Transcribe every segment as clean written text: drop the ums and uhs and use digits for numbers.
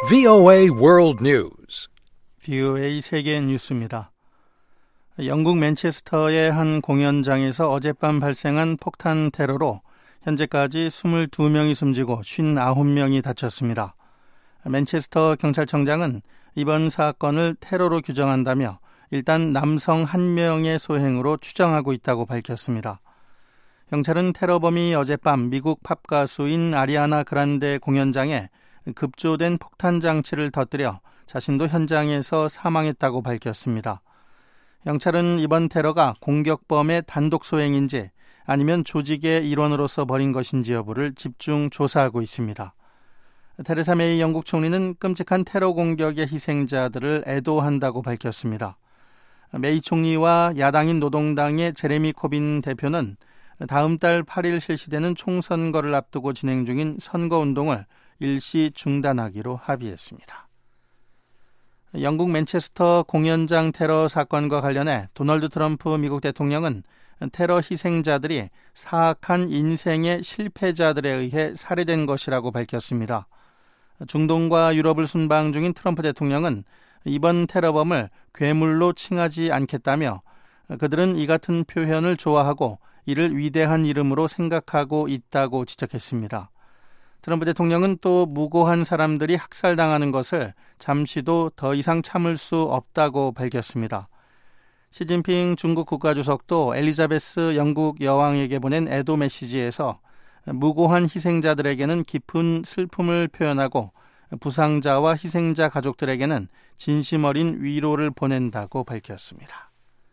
VOA World News. VOA 세계 뉴스입니다. 영국 맨체스터의 한 공연장에서 어젯밤 발생한 폭탄 테러로 현재까지 22명이 숨지고 59명이 다쳤습니다. 맨체스터 경찰청장은 이번 사건을 테러로 규정한다며 일단 남성 1명의 소행으로 추정하고 있다고 밝혔습니다. 경찰은 테러범이 어젯밤 미국 팝 가수인 아리아나 그란데 공연장에 급조된 폭탄 장치를 터뜨려 자신도 현장에서 사망했다고 밝혔습니다. 경찰은 이번 테러가 공격범의 단독 소행인지 아니면 조직의 일원으로서 벌인 것인지 여부를 집중 조사하고 있습니다. 테레사 메이 영국 총리는 끔찍한 테러 공격의 희생자들을 애도한다고 밝혔습니다. 메이 총리와 야당인 노동당의 제레미 코빈 대표는 다음 달 8일 실시되는 총선거를 앞두고 진행 중인 선거운동을 일시 중단하기로 합의했습니다. 영국 맨체스터 공연장 테러 사건과 관련해 도널드 트럼프 미국 대통령은 테러 희생자들이 사악한 인생의 실패자들에 의해 살해된 것이라고 밝혔습니다. 중동과 유럽을 순방 중인 트럼프 대통령은 이번 테러범을 괴물로 칭하지 않겠다며 그들은 이 같은 표현을 좋아하고 이를 위대한 이름으로 생각하고 있다고 지적했습니다. 트럼프 대통령은 또 무고한 사람들이 학살당하는 것을 잠시도 더 이상 참을 수 없다고 밝혔습니다. 시진핑 중국 국가주석도 엘리자베스 영국 여왕에게 보낸 애도 메시지에서 무고한 희생자들에게는 깊은 슬픔을 표현하고 부상자와 희생자 가족들에게는 진심 어린 위로를 보낸다고 밝혔습니다.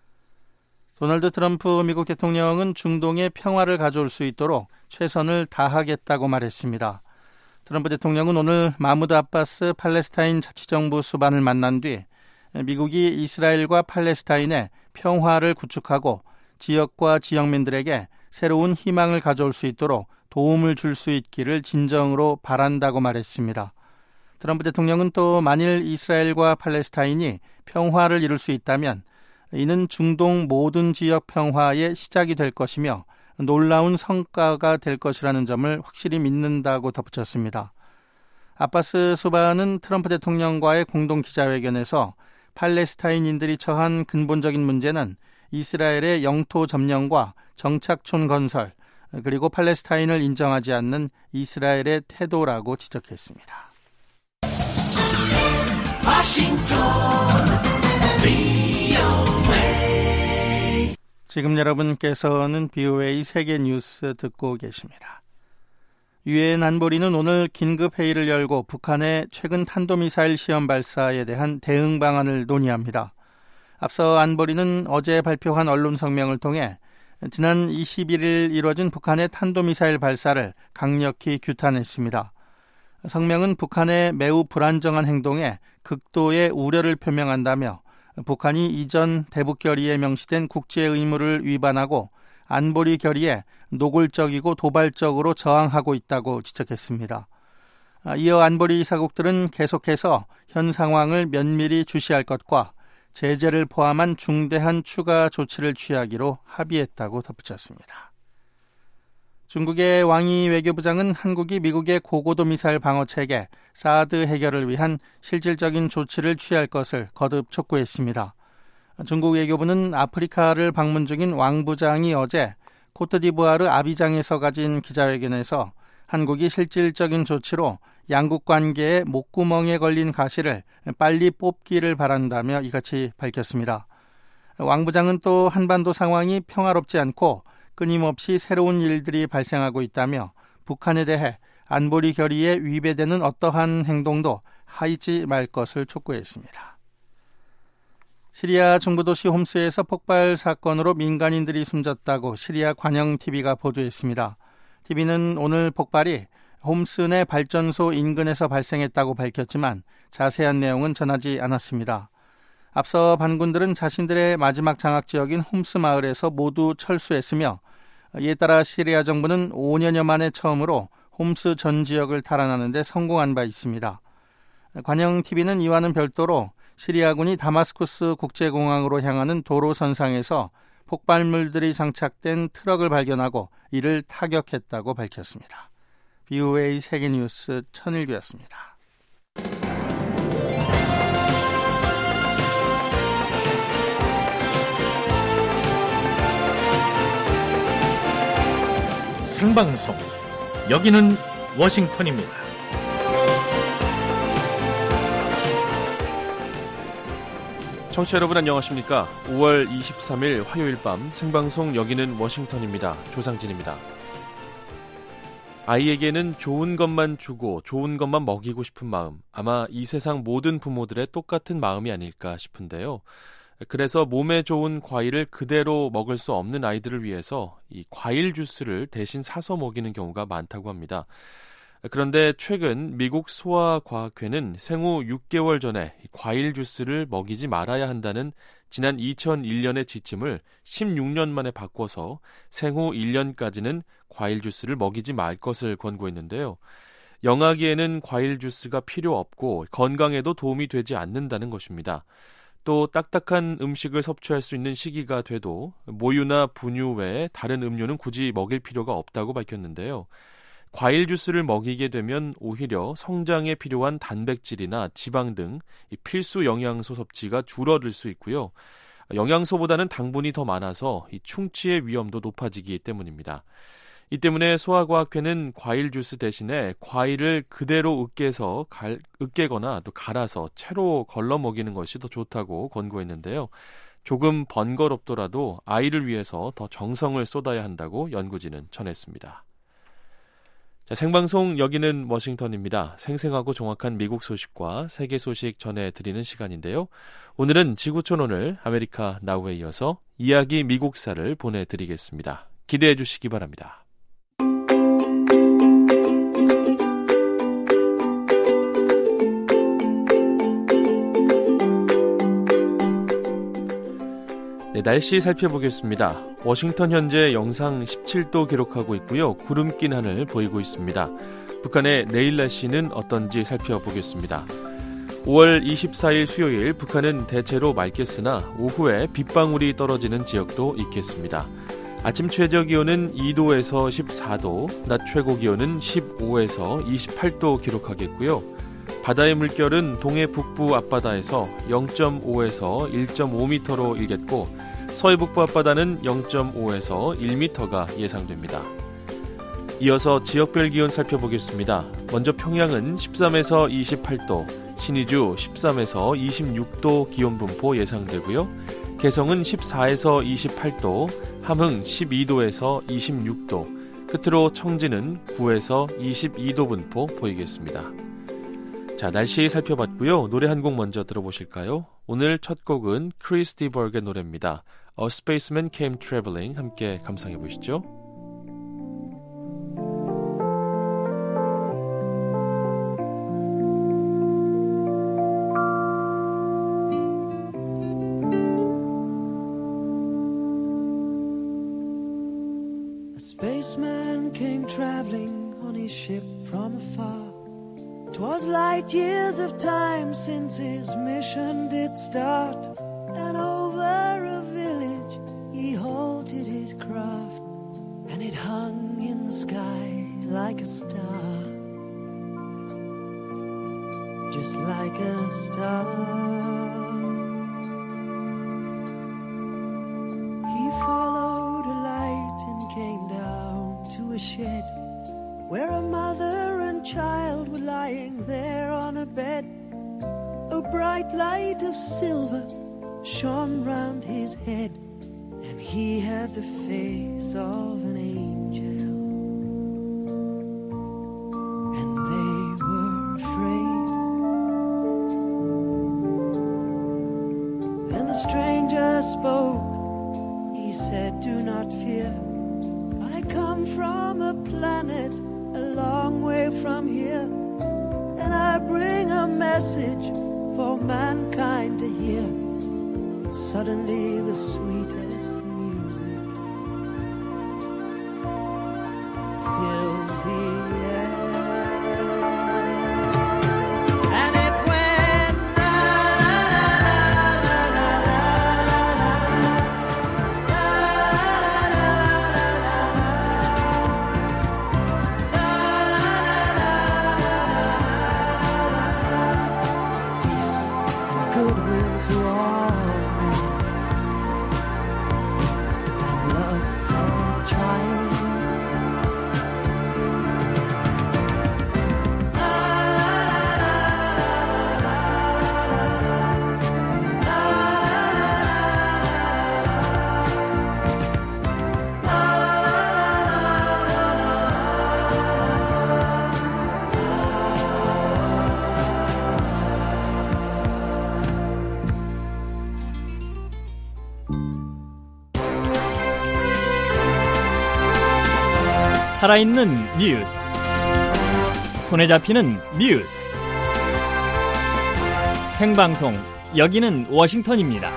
도널드 트럼프 미국 대통령은 중동에 평화를 가져올 수 있도록 최선을 다하겠다고 말했습니다. 트럼프 대통령은 오늘 마무드 아바스 팔레스타인 자치정부 수반을 만난 뒤 미국이 이스라엘과 팔레스타인의 평화를 구축하고 지역과 지역민들에게 새로운 희망을 가져올 수 있도록 도움을 줄 수 있기를 진정으로 바란다고 말했습니다. 트럼프 대통령은 또 만일 이스라엘과 팔레스타인이 평화를 이룰 수 있다면 이는 중동 모든 지역 평화의 시작이 될 것이며 놀라운 성과가 될 것이라는 점을 확실히 믿는다고 덧붙였습니다. 아바스 수반은 트럼프 대통령과의 공동 기자회견에서 팔레스타인인들이 처한 근본적인 문제는 이스라엘의 영토 점령과 정착촌 건설, 그리고 팔레스타인을 인정하지 않는 이스라엘의 태도라고 지적했습니다. 지금 여러분께서는 VOA 세계 뉴스 듣고 계십니다. 유엔 안보리는 오늘 긴급 회의를 열고 북한의 최근 탄도미사일 시험 발사에 대한 대응 방안을 논의합니다. 앞서 안보리는 어제 발표한 언론 성명을 통해 지난 21일 이뤄진 북한의 탄도미사일 발사를 강력히 규탄했습니다. 성명은 북한의 매우 불안정한 행동에 극도의 우려를 표명한다며 북한이 이전 대북 결의에 명시된 국제 의무를 위반하고 안보리 결의에 노골적이고 도발적으로 저항하고 있다고 지적했습니다. 이어 안보리 이사국들은 계속해서 현 상황을 면밀히 주시할 것과 제재를 포함한 중대한 추가 조치를 취하기로 합의했다고 덧붙였습니다. 중국의 왕이 외교부장은 한국이 미국의 고고도 미사일 방어체계 사드 해결을 위한 실질적인 조치를 취할 것을 거듭 촉구했습니다. 중국 외교부는 아프리카를 방문 중인 왕 부장이 어제 코트디부아르 아비장에서 가진 기자회견에서 한국이 실질적인 조치로 양국 관계의 목구멍에 걸린 가시를 빨리 뽑기를 바란다며 이같이 밝혔습니다. 왕 부장은 또 한반도 상황이 평화롭지 않고 끊임없이 새로운 일들이 발생하고 있다며 북한에 대해 안보리 결의에 위배되는 어떠한 행동도 하지 말 것을 촉구했습니다. 시리아 중부도시 홈스에서 폭발 사건으로 민간인들이 숨졌다고 시리아 관영TV가 보도했습니다. TV는 오늘 폭발이 홈스 내 발전소 인근에서 발생했다고 밝혔지만 자세한 내용은 전하지 않았습니다. 앞서 반군들은 자신들의 마지막 장악지역인 홈스 마을에서 모두 철수했으며 이에 따라 시리아 정부는 5년여 만에 처음으로 홈스 전 지역을 탈환하는 데 성공한 바 있습니다. 관영TV는 이와는 별도로 시리아군이 다마스쿠스 국제공항으로 향하는 도로선상에서 폭발물들이 장착된 트럭을 발견하고 이를 타격했다고 밝혔습니다. VOA 세계뉴스 천일규였습니다. 생방송. 여기는 워싱턴입니다. 청취자 여러분 안녕하십니까? 5월 23일 화요일 밤 생방송 여기는 워싱턴입니다. 조상진입니다. 아이에게는 좋은 것만 주고 좋은 것만 먹이고 싶은 마음, 아마 이 세상 모든 부모들의 똑같은 마음이 아닐까 싶은데요. 그래서 몸에 좋은 과일을 그대로 먹을 수 없는 아이들을 위해서 이 과일 주스를 대신 사서 먹이는 경우가 많다고 합니다. 그런데 최근 미국 소아과학회는 생후 6개월 전에 과일 주스를 먹이지 말아야 한다는 지난 2001년의 지침을 16년 만에 바꿔서 생후 1년까지는 과일 주스를 먹이지 말 것을 권고했는데요. 영아기에는 과일 주스가 필요 없고 건강에도 도움이 되지 않는다는 것입니다. 또 딱딱한 음식을 섭취할 수 있는 시기가 돼도 모유나 분유 외에 다른 음료는 굳이 먹일 필요가 없다고 밝혔는데요. 과일 주스를 먹이게 되면 오히려 성장에 필요한 단백질이나 지방 등 필수 영양소 섭취가 줄어들 수 있고요. 영양소보다는 당분이 더 많아서 이 충치의 위험도 높아지기 때문입니다. 이 때문에 소아과학회는 과일 주스 대신에 과일을 그대로 으깨거나 또 갈아서 채로 걸러 먹이는 것이 더 좋다고 권고했는데요. 조금 번거롭더라도 아이를 위해서 더 정성을 쏟아야 한다고 연구진은 전했습니다. 자, 생방송 여기는 워싱턴입니다. 생생하고 정확한 미국 소식과 세계 소식 전해드리는 시간인데요. 오늘은 지구촌 오늘 아메리카 나우에 이어서 이야기 미국사를 보내드리겠습니다. 기대해 주시기 바랍니다. 네, 날씨 살펴보겠습니다. 워싱턴 현재 영상 17도 기록하고 있고요. 구름 낀 하늘 보이고 있습니다. 북한의 내일 날씨는 어떤지 살펴보겠습니다. 5월 24일 수요일 북한은 대체로 맑겠으나 오후에 빗방울이 떨어지는 지역도 있겠습니다. 아침 최저 기온은 2도에서 14도, 낮 최고 기온은 15에서 28도 기록하겠고요. 바다의 물결은 동해 북부 앞바다에서 0.5에서 1.5m로 일겠고 서해 북부 앞바다는 0.5에서 1m가 예상됩니다. 이어서 지역별 기온 살펴보겠습니다. 먼저 평양은 13에서 28도, 신의주 13에서 26도 기온 분포 예상되고요. 개성은 14에서 28도, 함흥 12도에서 26도, 끝으로 청진은 9에서 22도 분포 보이겠습니다. 자, 날씨 살펴봤고요. 노래 한 곡 먼저 들어보실까요? 오늘 첫 곡은 크리스 디버그의 노래입니다. A Spaceman Came Traveling 함께 감상해 보시죠. A spaceman came traveling on his ship from afar. 'Twas light years of time since his mission did start, and over a village he halted his craft, and it hung in the sky like a star, just like a star. He followed a light and came down to a shed where a mother and child were lying there on a bed. A bright light of silver shone round his head, and he had the face of an angel, and they were afraid. Then the stranger spoke, he said, "Do not fear, I come from a planet a long way from here, and I bring a message for mankind to hear." Suddenly the sweetest music filled the air, and it went la la la goodwill to all men. 살아있는 뉴스, 손에 잡히는 뉴스, 생방송 여기는 워싱턴입니다.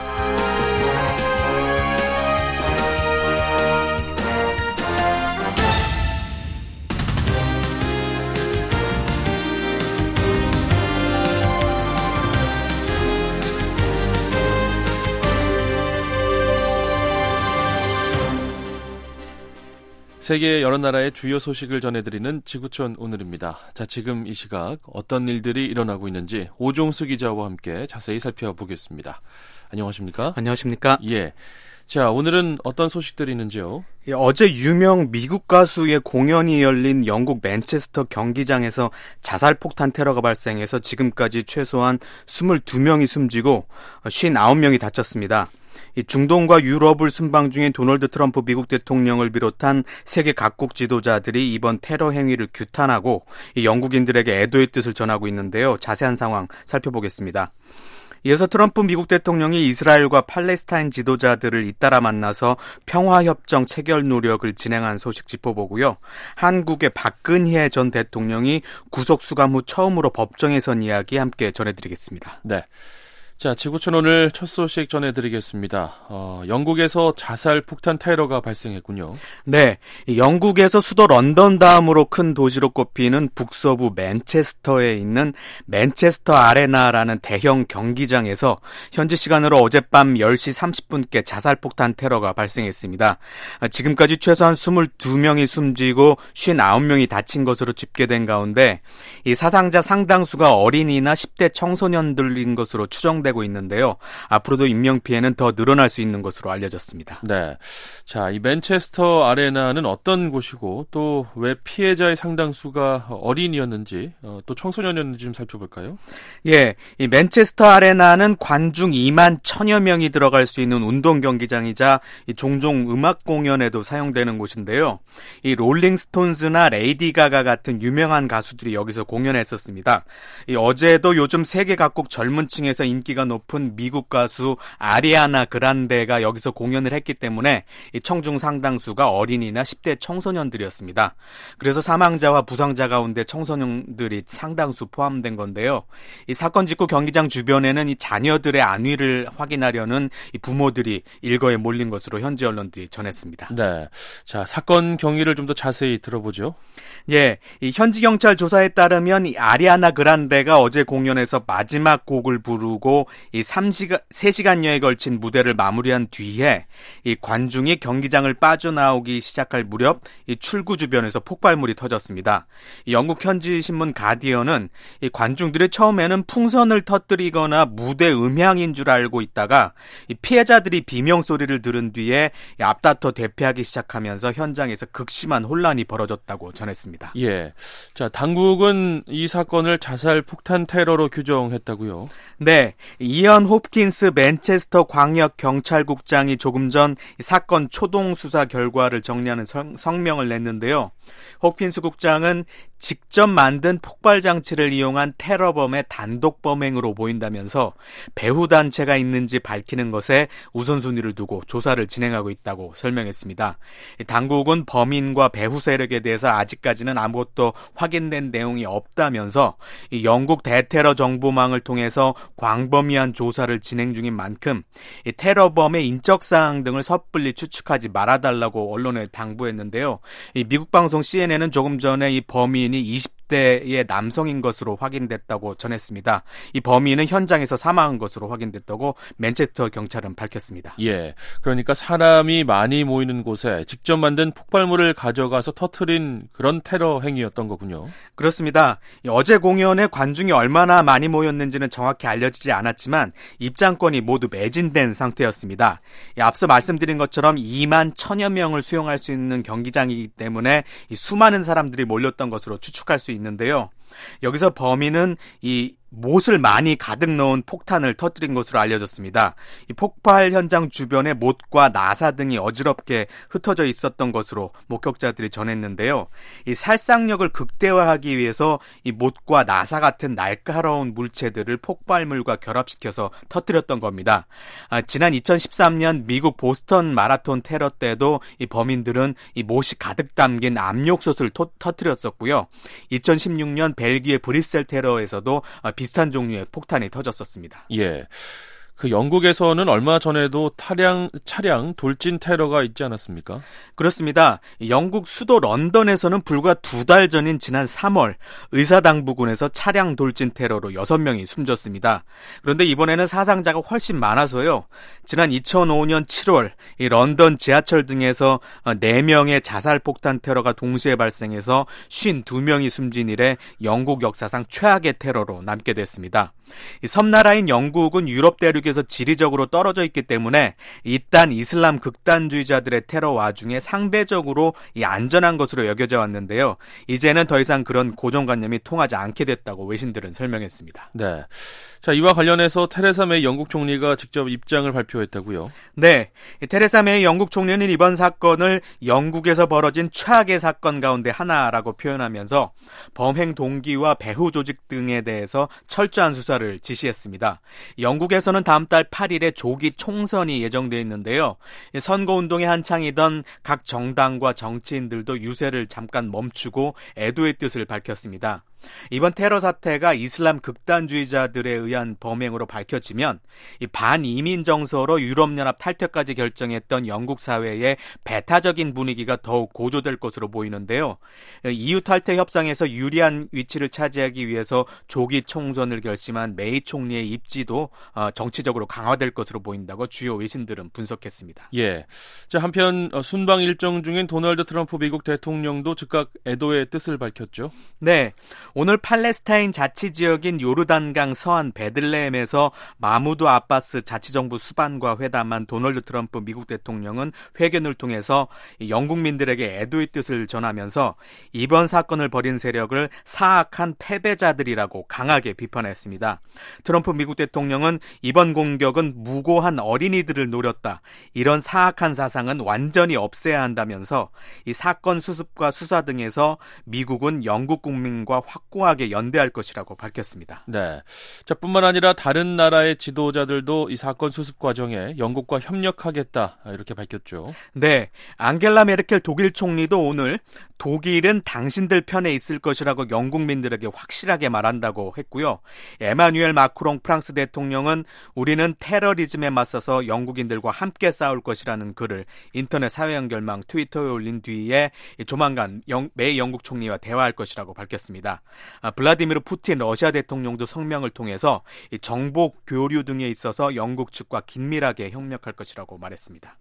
세계 여러 나라의 주요 소식을 전해드리는 지구촌 오늘입니다. 자, 지금 이 시각 어떤 일들이 일어나고 있는지 오종수 기자와 함께 자세히 살펴보겠습니다. 안녕하십니까? 안녕하십니까? 예. 자, 오늘은 어떤 소식들이 있는지요? 예, 어제 유명 미국 가수의 공연이 열린 영국 맨체스터 경기장에서 자살폭탄 테러가 발생해서 지금까지 최소한 22명이 숨지고 59명이 다쳤습니다. 이 중동과 유럽을 순방 중인 도널드 트럼프 미국 대통령을 비롯한 세계 각국 지도자들이 이번 테러 행위를 규탄하고 이 영국인들에게 애도의 뜻을 전하고 있는데요. 자세한 상황 살펴보겠습니다. 이어서 트럼프 미국 대통령이 이스라엘과 팔레스타인 지도자들을 잇따라 만나서 평화협정 체결 노력을 진행한 소식 짚어보고요. 한국의 박근혜 전 대통령이 구속 수감 후 처음으로 법정에 선 이야기 함께 전해드리겠습니다. 네. 자, 지구촌 오늘 첫 소식 전해드리겠습니다. 영국에서 자살 폭탄 테러가 발생했군요. 네, 영국에서 수도 런던 다음으로 큰 도시로 꼽히는 북서부 맨체스터에 있는 맨체스터 아레나라는 대형 경기장에서 현지 시간으로 어젯밤 10시 30분께 자살 폭탄 테러가 발생했습니다. 지금까지 최소한 22명이 숨지고 59명이 다친 것으로 집계된 가운데 이 사상자 상당수가 어린이나 10대 청소년들인 것으로 추정되고 있는데요. 앞으로도 인명피해는 더 늘어날 수 있는 것으로 알려졌습니다. 네. 자, 이 맨체스터 아레나는 어떤 곳이고 또 왜 피해자의 상당수가 어린이였는지 또 청소년이었는지 좀 살펴볼까요? 예, 이 맨체스터 아레나는 관중 2만 1000여 명이 들어갈 수 있는 운동 경기장이자 이 종종 음악 공연에도 사용되는 곳인데요. 이 롤링스톤즈나 레이디 가가 같은 유명한 가수들이 여기서 공연했었습니다. 이 어제도 요즘 세계 각국 젊은 층에서 인기가 높은 미국 가수 아리아나 그란데가 여기서 공연을 했기 때문에 이 청중 상당수가 어린이나 10대 청소년들이었습니다. 그래서 사망자와 부상자 가운데 청소년들이 상당수 포함된 건데요. 이 사건 직후 경기장 주변에는 이 자녀들의 안위를 확인하려는 이 부모들이 일거에 몰린 것으로 현지 언론들이 전했습니다. 네. 자, 사건 경위를 좀 더 자세히 들어보죠. 예, 이 현지 경찰 조사에 따르면 이 아리아나 그란데가 어제 공연에서 마지막 곡을 부르고 이 3시간여에 걸친 무대를 마무리한 뒤에 이 관중이 경기장을 빠져나오기 시작할 무렵 이 출구 주변에서 폭발물이 터졌습니다. 이 영국 현지 신문 가디언은 이 관중들이 처음에는 풍선을 터뜨리거나 무대 음향인 줄 알고 있다가 이 피해자들이 비명 소리를 들은 뒤에 이 앞다퉈 대피하기 시작하면서 현장에서 극심한 혼란이 벌어졌다고 전했습니다. 예. 자, 당국은 이 사건을 자살 폭탄 테러로 규정했다고요? 네, 이언 홉킨스 맨체스터 광역 경찰국장이 조금 전 사건 초동 수사 결과를 정리하는 성명을 냈는데요. 홉킨스 국장은 직접 만든 폭발 장치를 이용한 테러범의 단독 범행으로 보인다면서 배후 단체가 있는지 밝히는 것에 우선순위를 두고 조사를 진행하고 있다고 설명했습니다. 당국은 범인과 배후 세력에 대해서 아직까지는 아무것도 확인된 내용이 없다면서 영국 대테러 정보망을 통해서 광범위한 조사를 진행 중인 만큼 테러범의 인적사항 등을 섣불리 추측하지 말아달라고 언론에 당부했는데요. 미국 방송 CNN은 조금 전에 이 범인이 20대의 남성인 것으로 확인됐다고 전했습니다. 이 범인은 현장에서 사망한 것으로 확인됐다고 맨체스터 경찰은 밝혔습니다. 예, 그러니까 사람이 많이 모이는 곳에 직접 만든 폭발물을 가져가서 터뜨린 그런 테러 행위였던 거군요. 그렇습니다. 어제 공연에 관중이 얼마나 많이 모였는지는 정확히 알려지지 않았지만 입장권이 모두 매진된 상태였습니다. 앞서 말씀드린 것처럼 2만 1000여 명을 수용할 수 있는 경기장이기 때문에 수많은 사람들이 몰렸던 것으로 추측할 수 있는데요. 여기서 범인은 이 못을 많이 가득 넣은 폭탄을 터뜨린 것으로 알려졌습니다. 이 폭발 현장 주변에 못과 나사 등이 어지럽게 흩어져 있었던 것으로 목격자들이 전했는데요. 이 살상력을 극대화하기 위해서 이 못과 나사 같은 날카로운 물체들을 폭발물과 결합시켜서 터뜨렸던 겁니다. 지난 2013년 미국 보스턴 마라톤 테러 때도 이 범인들은 이 못이 가득 담긴 압력솥을 터뜨렸었고요. 2016년 벨기에 브뤼셀 테러에서도 비슷한 종류의 폭탄이 터졌었습니다. 예. 그 영국에서는 얼마 전에도 차량 돌진 테러가 있지 않았습니까? 그렇습니다. 영국 수도 런던에서는 불과 2달 전인 지난 3월 의사당부군에서 차량 돌진 테러로 6명이 숨졌습니다. 그런데 이번에는 사상자가 훨씬 많아서요. 지난 2005년 7월 이 런던 지하철 등에서 4명의 자살폭탄 테러가 동시에 발생해서 52명이 숨진 이래 영국 역사상 최악의 테러로 남게 됐습니다. 이 섬나라인 영국은 유럽 대륙에서 지리적으로 떨어져 있기 때문에 이딴 이슬람 극단주의자들의 테러 와중에 상대적으로 안전한 것으로 여겨져 왔는데요. 이제는 더 이상 그런 고정관념이 통하지 않게 됐다고 외신들은 설명했습니다. 네. 자, 이와 관련해서 테레사 메이 영국 총리가 직접 입장을 발표했다고요? 네. 테레사 메이 영국 총리는 이번 사건을 영국에서 벌어진 최악의 사건 가운데 하나라고 표현하면서 범행 동기와 배후 조직 등에 대해서 철저한 수사를 지시했습니다. 영국에서는 다음 달 8일에 조기 총선이 예정되어 있는데요. 선거운동에 한창이던 각 정당과 정치인들도 유세를 잠깐 멈추고 애도의 뜻을 밝혔습니다. 이번 테러 사태가 이슬람 극단주의자들에 의한 범행으로 밝혀지면 이 반이민 정서로 유럽연합 탈퇴까지 결정했던 영국 사회의 배타적인 분위기가 더욱 고조될 것으로 보이는데요. EU 탈퇴 협상에서 유리한 위치를 차지하기 위해서 조기 총선을 결심한 메이 총리의 입지도 정치적으로 강화될 것으로 보인다고 주요 외신들은 분석했습니다. 예. 자, 한편 순방 일정 중인 도널드 트럼프 미국 대통령도 즉각 애도의 뜻을 밝혔죠. 네. 오늘 팔레스타인 자치지역인 요르단강 서안 베들레헴에서 마무드 아바스 자치정부 수반과 회담한 도널드 트럼프 미국 대통령은 회견을 통해서 영국민들에게 애도의 뜻을 전하면서 이번 사건을 벌인 세력을 사악한 패배자들이라고 강하게 비판했습니다. 트럼프 미국 대통령은 이번 공격은 무고한 어린이들을 노렸다. 이런 사악한 사상은 완전히 없애야 한다면서 이 사건 수습과 수사 등에서 미국은 영국 국민과 확고하게 연대할 것이라고 밝혔습니다. 네. 자, 뿐만 아니라 다른 나라의 지도자들도 이 사건 수습 과정에 영국과 협력하겠다 이렇게 밝혔죠. 네. 앙겔라 메르켈 독일 총리도 오늘 독일은 당신들 편에 있을 것이라고 영국민들에게 확실하게 말한다고 했고요. 에마뉴엘 마크롱 프랑스 대통령은 우리는 테러리즘에 맞서서 영국인들과 함께 싸울 것이라는 글을 인터넷 사회 연결망 트위터에 올린 뒤에 조만간 메이 영국 총리와 대화할 것이라고 밝혔습니다. 블라디미르 푸틴 러시아 대통령도 성명을 통해서 정보 교류 등에 있어서 영국 측과 긴밀하게 협력할 것이라고 말했습니다.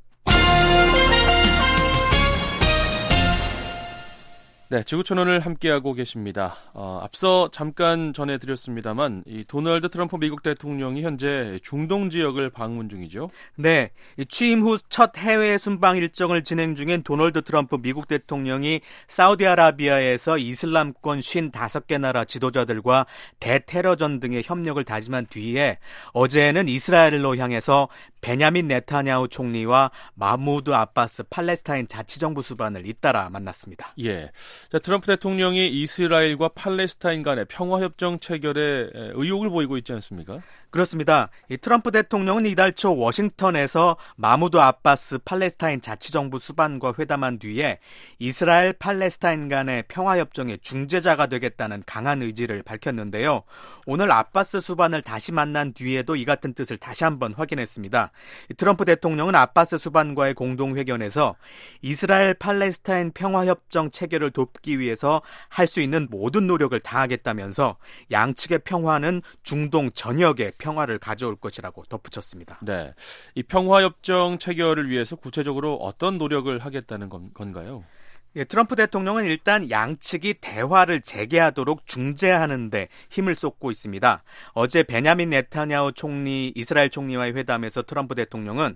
네, 지구촌원을 함께하고 계십니다. 앞서 잠깐 전해드렸습니다만 이 도널드 트럼프 미국 대통령이 현재 중동 지역을 방문 중이죠. 네, 취임 후 첫 해외 순방 일정을 진행 중인 도널드 트럼프 미국 대통령이 사우디아라비아에서 이슬람권 55개 나라 지도자들과 대테러전 등의 협력을 다짐한 뒤에 어제는 이스라엘로 향해서 베냐민 네타냐후 총리와 마무드 아바스 팔레스타인 자치정부 수반을 잇따라 만났습니다. 예. 자, 트럼프 대통령이 이스라엘과 팔레스타인 간의 평화협정 체결에 의욕을 보이고 있지 않습니까? 그렇습니다. 이 트럼프 대통령은 이달 초 워싱턴에서 마무드 아바스 팔레스타인 자치정부 수반과 회담한 뒤에 이스라엘 팔레스타인 간의 평화협정의 중재자가 되겠다는 강한 의지를 밝혔는데요. 오늘 아바스 수반을 다시 만난 뒤에도 이 같은 뜻을 다시 한번 확인했습니다. 트럼프 대통령은 아바스 수반과의 공동회견에서 이스라엘 팔레스타인 평화협정 체결을 돕기 위해서 할 수 있는 모든 노력을 다하겠다면서 양측의 평화는 중동 전역에 평화를 가져올 것이라고 덧붙였습니다. 네, 이 평화협정 체결을 위해서 구체적으로 어떤 노력을 하겠다는 건가요? 예, 트럼프 대통령은 일단 양측이 대화를 재개하도록 중재하는 데 힘을 쏟고 있습니다. 어제 베냐민 네타냐후 이스라엘 총리와의 회담에서 트럼프 대통령은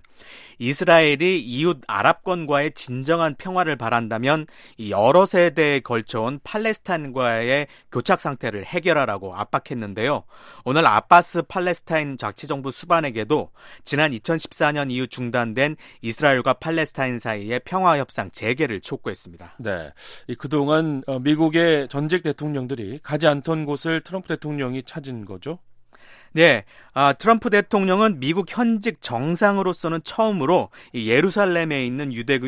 이스라엘이 이웃 아랍권과의 진정한 평화를 바란다면 여러 세대에 걸쳐온 팔레스타인과의 교착 상태를 해결하라고 압박했는데요. 오늘 아바스 팔레스타인 자치정부 수반에게도 지난 2014년 이후 중단된 이스라엘과 팔레스타인 사이의 평화협상 재개를 촉구했습니다. 네, 그동안 미국의 전직 대통령들이 가지 않던 곳을 트럼프 대통령이 찾은 거죠? 네, 트럼프 대통령은 미국 현직 정상으로서는 처음으로 예루살렘에 있는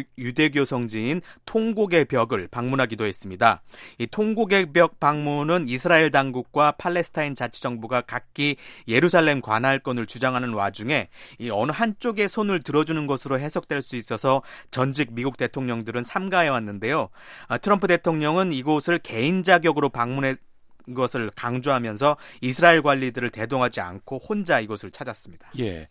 유대교 성지인 통곡의 벽을 방문하기도 했습니다. 이 통곡의 벽 방문은 이스라엘 당국과 팔레스타인 자치정부가 각기 예루살렘 관할권을 주장하는 와중에 이 어느 한쪽의 손을 들어주는 것으로 해석될 수 있어서 전직 미국 대통령들은 삼가해 왔는데요. 트럼프 대통령은 이곳을 개인 자격으로 방문해 것을 강조하면서 이스라엘 관리들을 대동하지 않고 혼자 이곳을 찾았습니다. 예,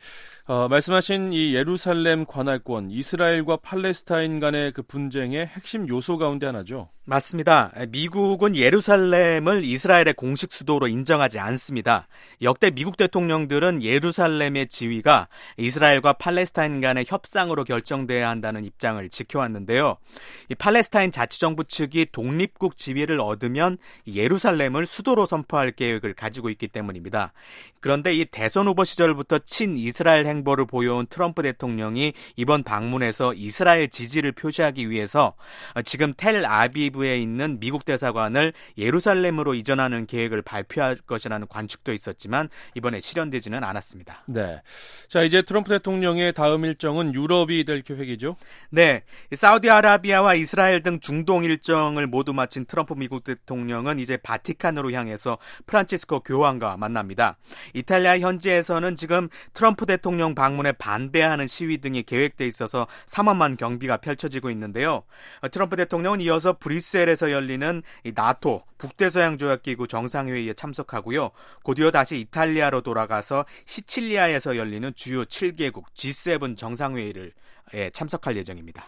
말씀하신 이 예루살렘 관할권, 이스라엘과 팔레스타인 간의 그 분쟁의 핵심 요소 가운데 하나죠. 맞습니다. 미국은 예루살렘을 이스라엘의 공식 수도로 인정하지 않습니다. 역대 미국 대통령들은 예루살렘의 지위가 이스라엘과 팔레스타인 간의 협상으로 결정돼야 한다는 입장을 지켜왔는데요. 이 팔레스타인 자치정부 측이 독립국 지위를 얻으면 예루살렘을 수도로 선포할 계획을 가지고 있기 때문입니다. 그런데 이 대선 후보 시절부터 친이스라엘 행보를 보여온 트럼프 대통령이 이번 방문에서 이스라엘 지지를 표시하기 위해서 지금 텔아비브에 있는 미국 대사관을 예루살렘으로 이전하는 계획을 발표할 것이라는 관측도 있었지만 이번에 실현되지는 않았습니다. 네, 자 이제 트럼프 대통령의 다음 일정은 유럽이 될 계획이죠? 네, 사우디아라비아와 이스라엘 등 중동 일정을 모두 마친 트럼프 미국 대통령은 이제 바티칸으로 향해서 프란치스코 교황과 만납니다. 이탈리아 현지에서는 지금 트럼프 대통령 방문에 반대하는 시위 등이 계획돼 있어서 3만만 경비가 펼쳐지고 있는데요. 트럼프 대통령은 이어서 브뤼셀에서 열리는 나토 북대서양조약기구 정상회의에 참석하고요. 곧이어 다시 이탈리아로 돌아가서 시칠리아에서 열리는 주요 7개국 G7 정상회의를 참석할 예정입니다.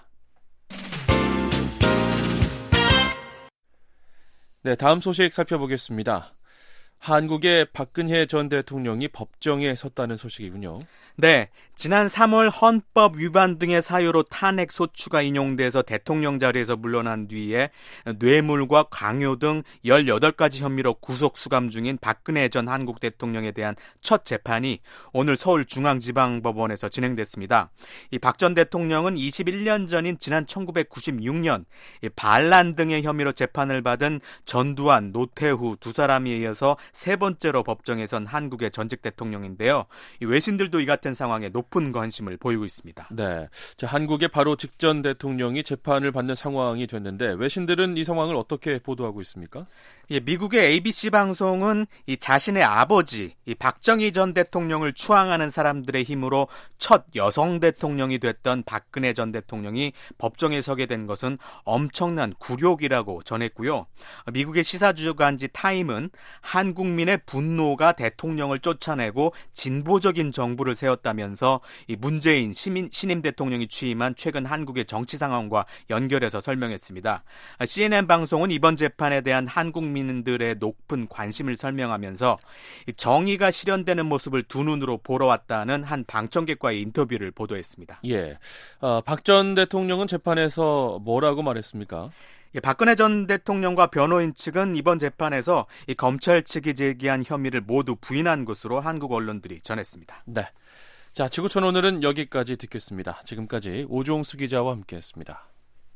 네, 다음 소식 살펴보겠습니다. 한국의 박근혜 전 대통령이 법정에 섰다는 소식이군요. 네, 지난 3월 헌법 위반 등의 사유로 탄핵 소추가 인용돼서 대통령 자리에서 물러난 뒤에 뇌물과 강요 등 18가지 혐의로 구속 수감 중인 박근혜 전 한국 대통령에 대한 첫 재판이 오늘 서울중앙지방법원에서 진행됐습니다. 이 박 전 대통령은 21년 전인 지난 1996년 반란 등의 혐의로 재판을 받은 전두환, 노태우 두 사람에 이어서 세 번째로 법정에 선 한국의 전직 대통령인데요. 이 외신들도 이 같은 상황에 높은 관심을 보이고 있습니다. 네, 자, 한국의 바로 직전 대통령이 재판을 받는 상황이 됐는데 외신들은 이 상황을 어떻게 보도하고 있습니까? 예, 미국의 ABC 방송은 이 자신의 아버지 이 박정희 전 대통령을 추앙하는 사람들의 힘으로 첫 여성 대통령이 됐던 박근혜 전 대통령이 법정에 서게 된 것은 엄청난 굴욕이라고 전했고요. 미국의 시사주간지 타임은 한국민의 분노가 대통령을 쫓아내고 진보적인 정부를 세웠다면서 이 문재인 신임 대통령이 취임한 최근 한국의 정치 상황과 연결해서 설명했습니다. CNN 방송은 이번 재판에 대한 한국민들의 높은 관심을 설명하면서 정의가 실현되는 모습을 두 눈으로 보러 왔다는 한 방청객과의 인터뷰를 보도했습니다. 예, 박 전 대통령은 재판에서 뭐라고 말했습니까? 박근혜 전 대통령과 변호인 측은 이번 재판에서 이 검찰 측이 제기한 혐의를 모두 부인한 것으로 한국 언론들이 전했습니다. 네, 자, 지구촌 오늘은 여기까지 듣겠습니다. 지금까지 오종수 기자와 함께했습니다.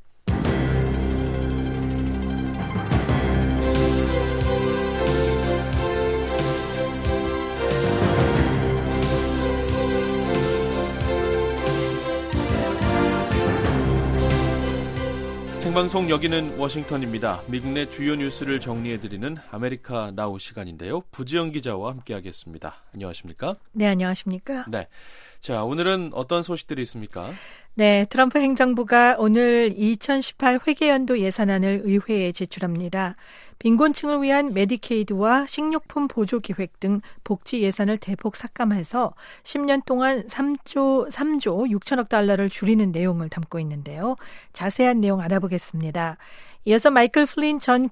생방송 여기는 워싱턴입니다. 미국 내 주요 뉴스를 정리해드리는 아메리카 나우 시간인데요. 부지영 기자와 함께하겠습니다. 안녕하십니까? 네, 안녕하십니까? 네, 자, 오늘은 어떤 소식들이 있습니까? 네, 트럼프 행정부가 오늘 2018 회계연도 예산안을 의회에 제출합니다. 빈곤층을 위한 메디케이드와 식료품 보조 계획 등 복지 예산을 대폭 삭감해서 10년 동안 3조 6천억 달러를 줄이는 내용을 담고 있는데요. 자세한 내용 알아보겠습니다. 이어서 마이클 플린 전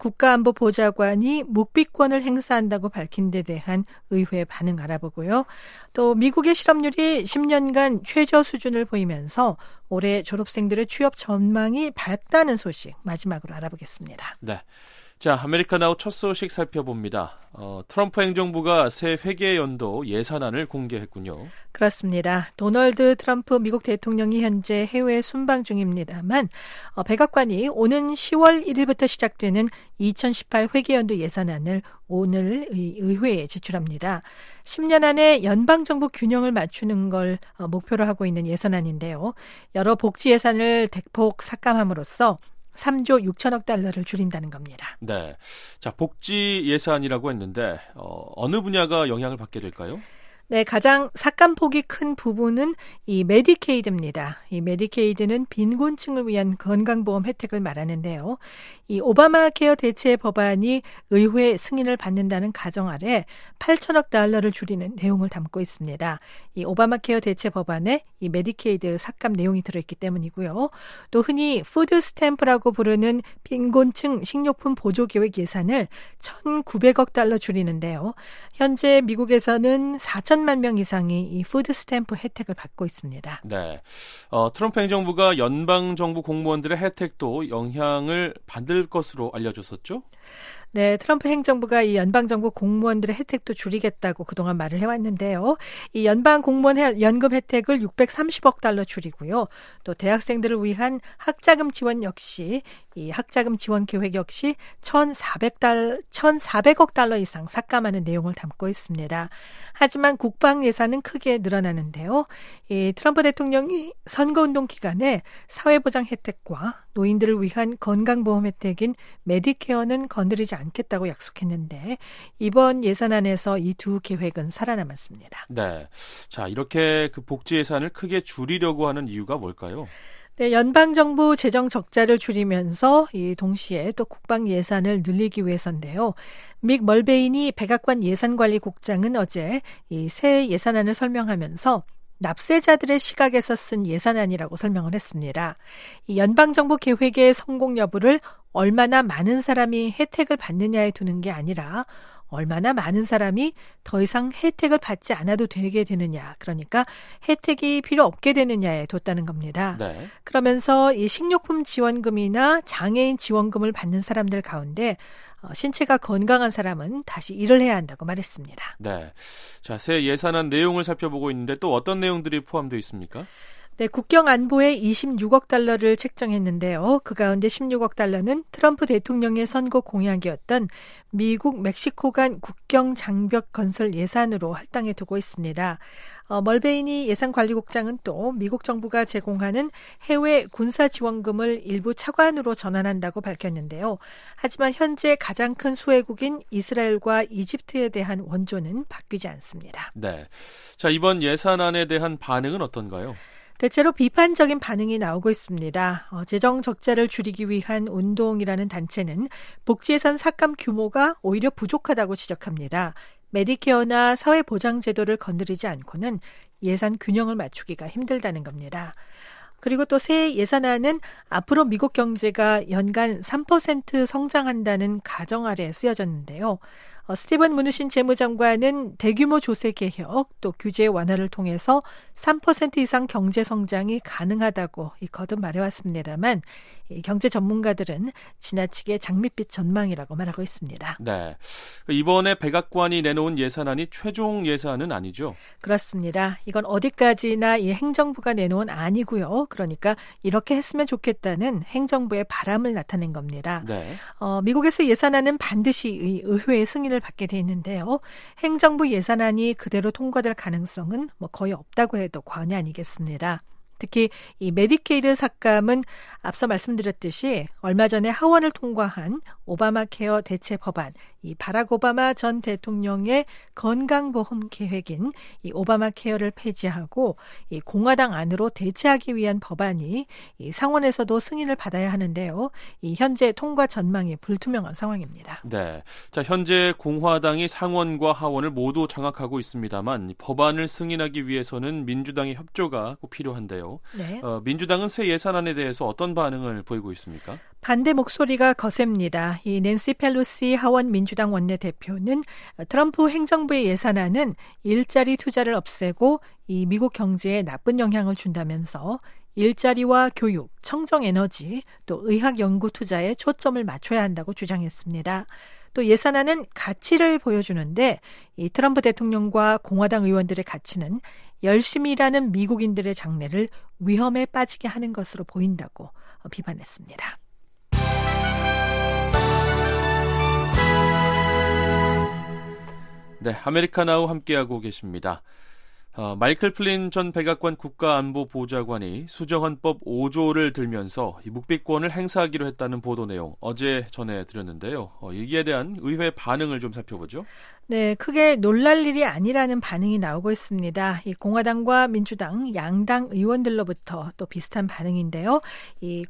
국가안보보좌관이 묵비권을 행사한다고 밝힌 데 대한 의회 반응 알아보고요. 또 미국의 실업률이 10년간 최저 수준을 보이면서 올해 졸업생들의 취업 전망이 밝다는 소식 마지막으로 알아보겠습니다. 네. 자, 아메리카나우 첫 소식 살펴봅니다. 트럼프 행정부가 새 회계연도 예산안을 공개했군요. 그렇습니다. 도널드 트럼프 미국 대통령이 현재 해외 순방 중입니다만 백악관이 오는 10월 1일부터 시작되는 2018 회계연도 예산안을 오늘 의회에 제출합니다. 10년 안에 연방정부 균형을 맞추는 걸 목표로 하고 있는 예산안인데요. 여러 복지 예산을 대폭 삭감함으로써 3조 6천억 달러를 줄인다는 겁니다. 네. 자, 복지 예산이라고 했는데 어느 분야가 영향을 받게 될까요? 네, 가장 삭감폭이 큰 부분은 이 메디케이드입니다. 이 메디케이드는 빈곤층을 위한 건강보험 혜택을 말하는데요. 이 오바마 케어 대체 법안이 의회 승인을 받는다는 가정 아래 8천억 달러를 줄이는 내용을 담고 있습니다. 이 오바마 케어 대체 법안에 이 메디케이드 삭감 내용이 들어있기 때문이고요. 또 흔히 푸드 스탬프라고 부르는 빈곤층 식료품 보조 계획 예산을 1,900억 달러 줄이는데요. 현재 미국에서는 4천만 명 이상이 이 푸드 스탬프 혜택을 받고 있습니다. 네, 트럼프 행정부가 연방정부 공무원들의 혜택도 영향을 받을 것으로 알려졌었죠? 네, 트럼프 행정부가 이 연방정부 공무원들의 혜택도 줄이겠다고 그동안 말을 해왔는데요. 이 연방 공무원 연금 혜택을 630억 달러 줄이고요. 또 대학생들을 위한 학자금 지원 역시 이 학자금 지원 계획 역시 1,400억 달러 이상 삭감하는 내용을 담고 있습니다. 하지만 국방 예산은 크게 늘어나는데요. 이 트럼프 대통령이 선거운동 기간에 사회보장 혜택과 노인들을 위한 건강보험 혜택인 메디케어는 건드리지 않겠다고 약속했는데 이번 예산안에서 이 두 계획은 살아남았습니다. 네, 자 이렇게 그 복지 예산을 크게 줄이려고 하는 이유가 뭘까요? 네, 연방정부 재정 적자를 줄이면서 이 동시에 또 국방 예산을 늘리기 위해서인데요. 믹 멀베인이 백악관 예산관리국장은 어제 이 새 예산안을 설명하면서 납세자들의 시각에서 쓴 예산안이라고 설명을 했습니다. 이 연방정부 계획의 성공 여부를 얼마나 많은 사람이 혜택을 받느냐에 두는 게 아니라 얼마나 많은 사람이 더 이상 혜택을 받지 않아도 되게 되느냐, 그러니까 혜택이 필요 없게 되느냐에 뒀다는 겁니다. 네. 그러면서 이 식료품 지원금이나 장애인 지원금을 받는 사람들 가운데 신체가 건강한 사람은 다시 일을 해야 한다고 말했습니다. 네, 자, 새 예산안 내용을 살펴보고 있는데 또 어떤 내용들이 포함되어 있습니까? 네, 국경 안보에 26억 달러를 책정했는데요. 그 가운데 16억 달러는 트럼프 대통령의 선거 공약이었던 미국 멕시코 간 국경 장벽 건설 예산으로 할당해 두고 있습니다. 멀베인이 예산관리국장은 또 미국 정부가 제공하는 해외 군사 지원금을 일부 차관으로 전환한다고 밝혔는데요. 하지만 현재 가장 큰 수혜국인 이스라엘과 이집트에 대한 원조는 바뀌지 않습니다. 네, 자 이번 예산안에 대한 반응은 어떤가요? 대체로 비판적인 반응이 나오고 있습니다. 재정 적자를 줄이기 위한 운동이라는 단체는 복지 예산 삭감 규모가 오히려 부족하다고 지적합니다. 메디케어나 사회보장제도를 건드리지 않고는 예산 균형을 맞추기가 힘들다는 겁니다. 그리고 또 새 예산안은 앞으로 미국 경제가 연간 3% 성장한다는 가정 아래 쓰여졌는데요. 스티븐 무누신 재무장관은 대규모 조세 개혁 또 규제 완화를 통해서 3% 이상 경제 성장이 가능하다고 거듭 말해왔습니다만 이 경제 전문가들은 지나치게 장밋빛 전망이라고 말하고 있습니다. 네, 이번에 백악관이 내놓은 예산안이 최종 예산은 아니죠? 그렇습니다. 이건 어디까지나 이 행정부가 내놓은 안이고요. 그러니까 이렇게 했으면 좋겠다는 행정부의 바람을 나타낸 겁니다. 네. 미국에서 예산안은 반드시 의회의 승인을 받게 돼 있는데요. 행정부 예산안이 그대로 통과될 가능성은 거의 없다고 해도 과언이 아니겠습니다. 특히 이 메디케이드 삭감은 앞서 말씀드렸듯이 얼마 전에 하원을 통과한 오바마 케어 대체 법안, 이 바락 오바마 전 대통령의 건강보험 계획인 이 오바마 케어를 폐지하고 이 공화당 안으로 대체하기 위한 법안이 이 상원에서도 승인을 받아야 하는데요. 이 현재 통과 전망이 불투명한 상황입니다. 네, 자 현재 공화당이 상원과 하원을 모두 장악하고 있습니다만 법안을 승인하기 위해서는 민주당의 협조가 꼭 필요한데요. 네. 민주당은 새 예산안에 대해서 어떤 반응을 보이고 있습니까? 반대 목소리가 거셉니다. 이 낸시 펠로시 하원 민주당 원내대표는 트럼프 행정부의 예산안은 일자리 투자를 없애고 이 미국 경제에 나쁜 영향을 준다면서 일자리와 교육, 청정에너지, 또 의학 연구 투자에 초점을 맞춰야 한다고 주장했습니다. 또 예산안은 가치를 보여주는데 이 트럼프 대통령과 공화당 의원들의 가치는 열심히 일하는 미국인들의 장래를 위험에 빠지게 하는 것으로 보인다고 비판했습니다. 네, 아메리카나우 함께하고 계십니다. 마이클 플린 전 백악관 국가안보보좌관이 수정헌법 5조를 들면서 이 묵비권을 행사하기로 했다는 보도 내용 어제 전해드렸는데요. 이에 대한 의회 반응을 좀 살펴보죠. 네, 크게 놀랄 일이 아니라는 반응이 나오고 있습니다. 이 공화당과 민주당, 양당 의원들로부터 또 비슷한 반응인데요. 이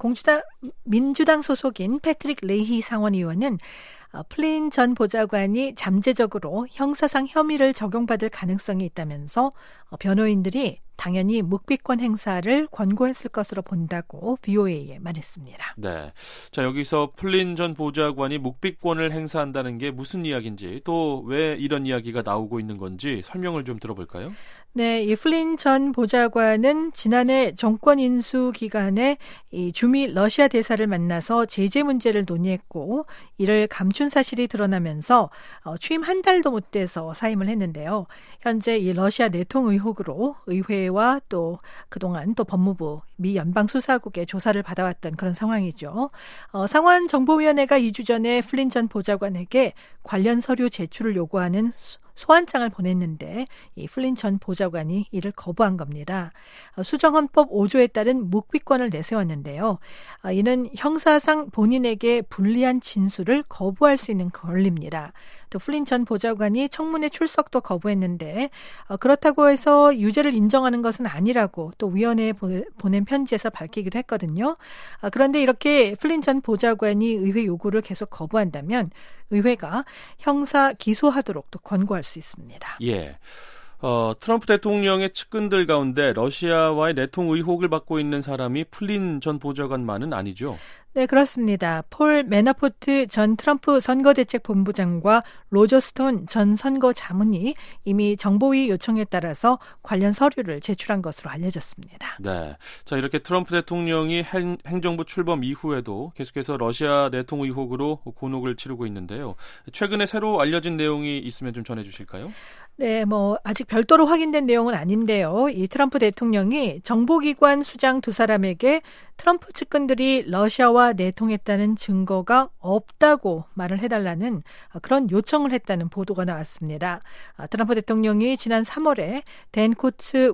민주당 소속인 패트릭 레이히 상원의원은 플린 전 보좌관이 잠재적으로 형사상 혐의를 적용받을 가능성이 있다면서 변호인들이 당연히 묵비권 행사를 권고했을 것으로 본다고 VOA에 말했습니다. 네, 자 여기서 플린 전 보좌관이 묵비권을 행사한다는 게 무슨 이야기인지 또 왜 이런 이야기가 나오고 있는 건지 설명을 좀 들어볼까요? 네, 이 플린 전 보좌관은 지난해 정권 인수 기간에 이 주미 러시아 대사를 만나서 제재 문제를 논의했고 이를 감춘 사실이 드러나면서 취임 한 달도 못 돼서 사임을 했는데요. 현재 이 러시아 내통 의혹으로 의회와 또 그동안 또 법무부, 미 연방수사국의 조사를 받아왔던 그런 상황이죠. 상원 정보위원회가 2주 전에 플린 전 보좌관에게 관련 서류 제출을 요구하는 소환장을 보냈는데 이 플린 전 보좌관이 이를 거부한 겁니다. 수정헌법 5조에 따른 묵비권을 내세웠는데요. 이는 형사상 본인에게 불리한 진술을 거부할 수 있는 권리입니다. 또 플린 전 보좌관이 청문회 출석도 거부했는데 그렇다고 해서 유죄를 인정하는 것은 아니라고 또 위원회에 보낸 편지에서 밝히기도 했거든요. 그런데 이렇게 플린 전 보좌관이 의회 요구를 계속 거부한다면 의회가 형사 기소하도록 또 권고할 수 있습니다. 예. 트럼프 대통령의 측근들 가운데 러시아와의 내통 의혹을 받고 있는 사람이 플린 전 보좌관만은 아니죠? 네, 그렇습니다. 폴 매너포트 전 트럼프 선거대책본부장과 로저 스톤 전 선거자문이 이미 정보위 요청에 따라서 관련 서류를 제출한 것으로 알려졌습니다. 네, 자 이렇게 트럼프 대통령이 행정부 출범 이후에도 계속해서 러시아 내통 의혹으로 곤혹을 치르고 있는데요. 최근에 새로 알려진 내용이 있으면 좀 전해주실까요? 네, 아직 별도로 확인된 내용은 아닌데요. 이 트럼프 대통령이 정보기관 수장 두 사람에게 트럼프 측근들이 러시아와 내통했다는 증거가 없다고 말을 해달라는 그런 요청을 했다는 보도가 나왔습니다. 트럼프 대통령이 지난 3월에 댄 코츠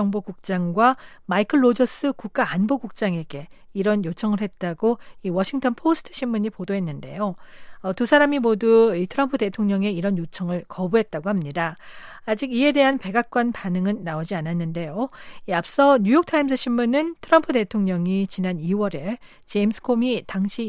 국가정보국장과 마이클 로저스 국가안보국장에게 이런 요청을 했다고 이 워싱턴 포스트 신문이 보도했는데요. 두 사람이 모두 이 트럼프 대통령의 이런 요청을 거부했다고 합니다. 아직 이에 대한 백악관 반응은 나오지 않았는데요. 앞서 뉴욕타임스 신문은 트럼프 대통령이 지난 2월에 제임스 코미 당시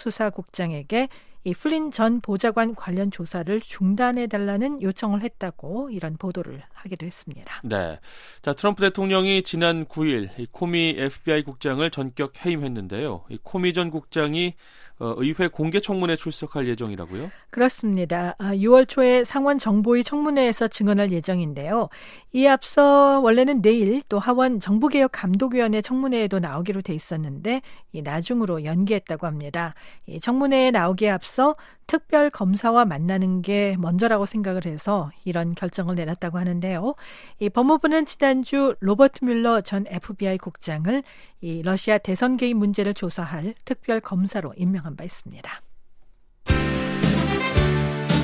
연방수사국장에게 이 플린 전 보좌관 관련 조사를 중단해달라는 요청을 했다고 이런 보도를 하기도 했습니다. 네, 자 트럼프 대통령이 지난 9일 이 코미 FBI 국장을 전격 해임했는데요. 이 코미 전 국장이 의회 공개 청문회에 출석할 예정이라고요? 그렇습니다. 6월 초에 상원 정보위 청문회에서 증언할 예정인데요. 이에 앞서 원래는 내일 또 하원 정부개혁감독위원회 청문회에도 나오기로 돼 있었는데 이 나중으로 연기했다고 합니다. 이 청문회에 나오기에 앞서 특별 검사와 만나는 게 먼저라고 생각을 해서 이런 결정을 내렸다고 하는데요. 이 법무부는 지난주 로버트 뮬러 전 FBI 국장을 이 러시아 대선 개입 문제를 조사할 특별 검사로 임명한 바 있습니다.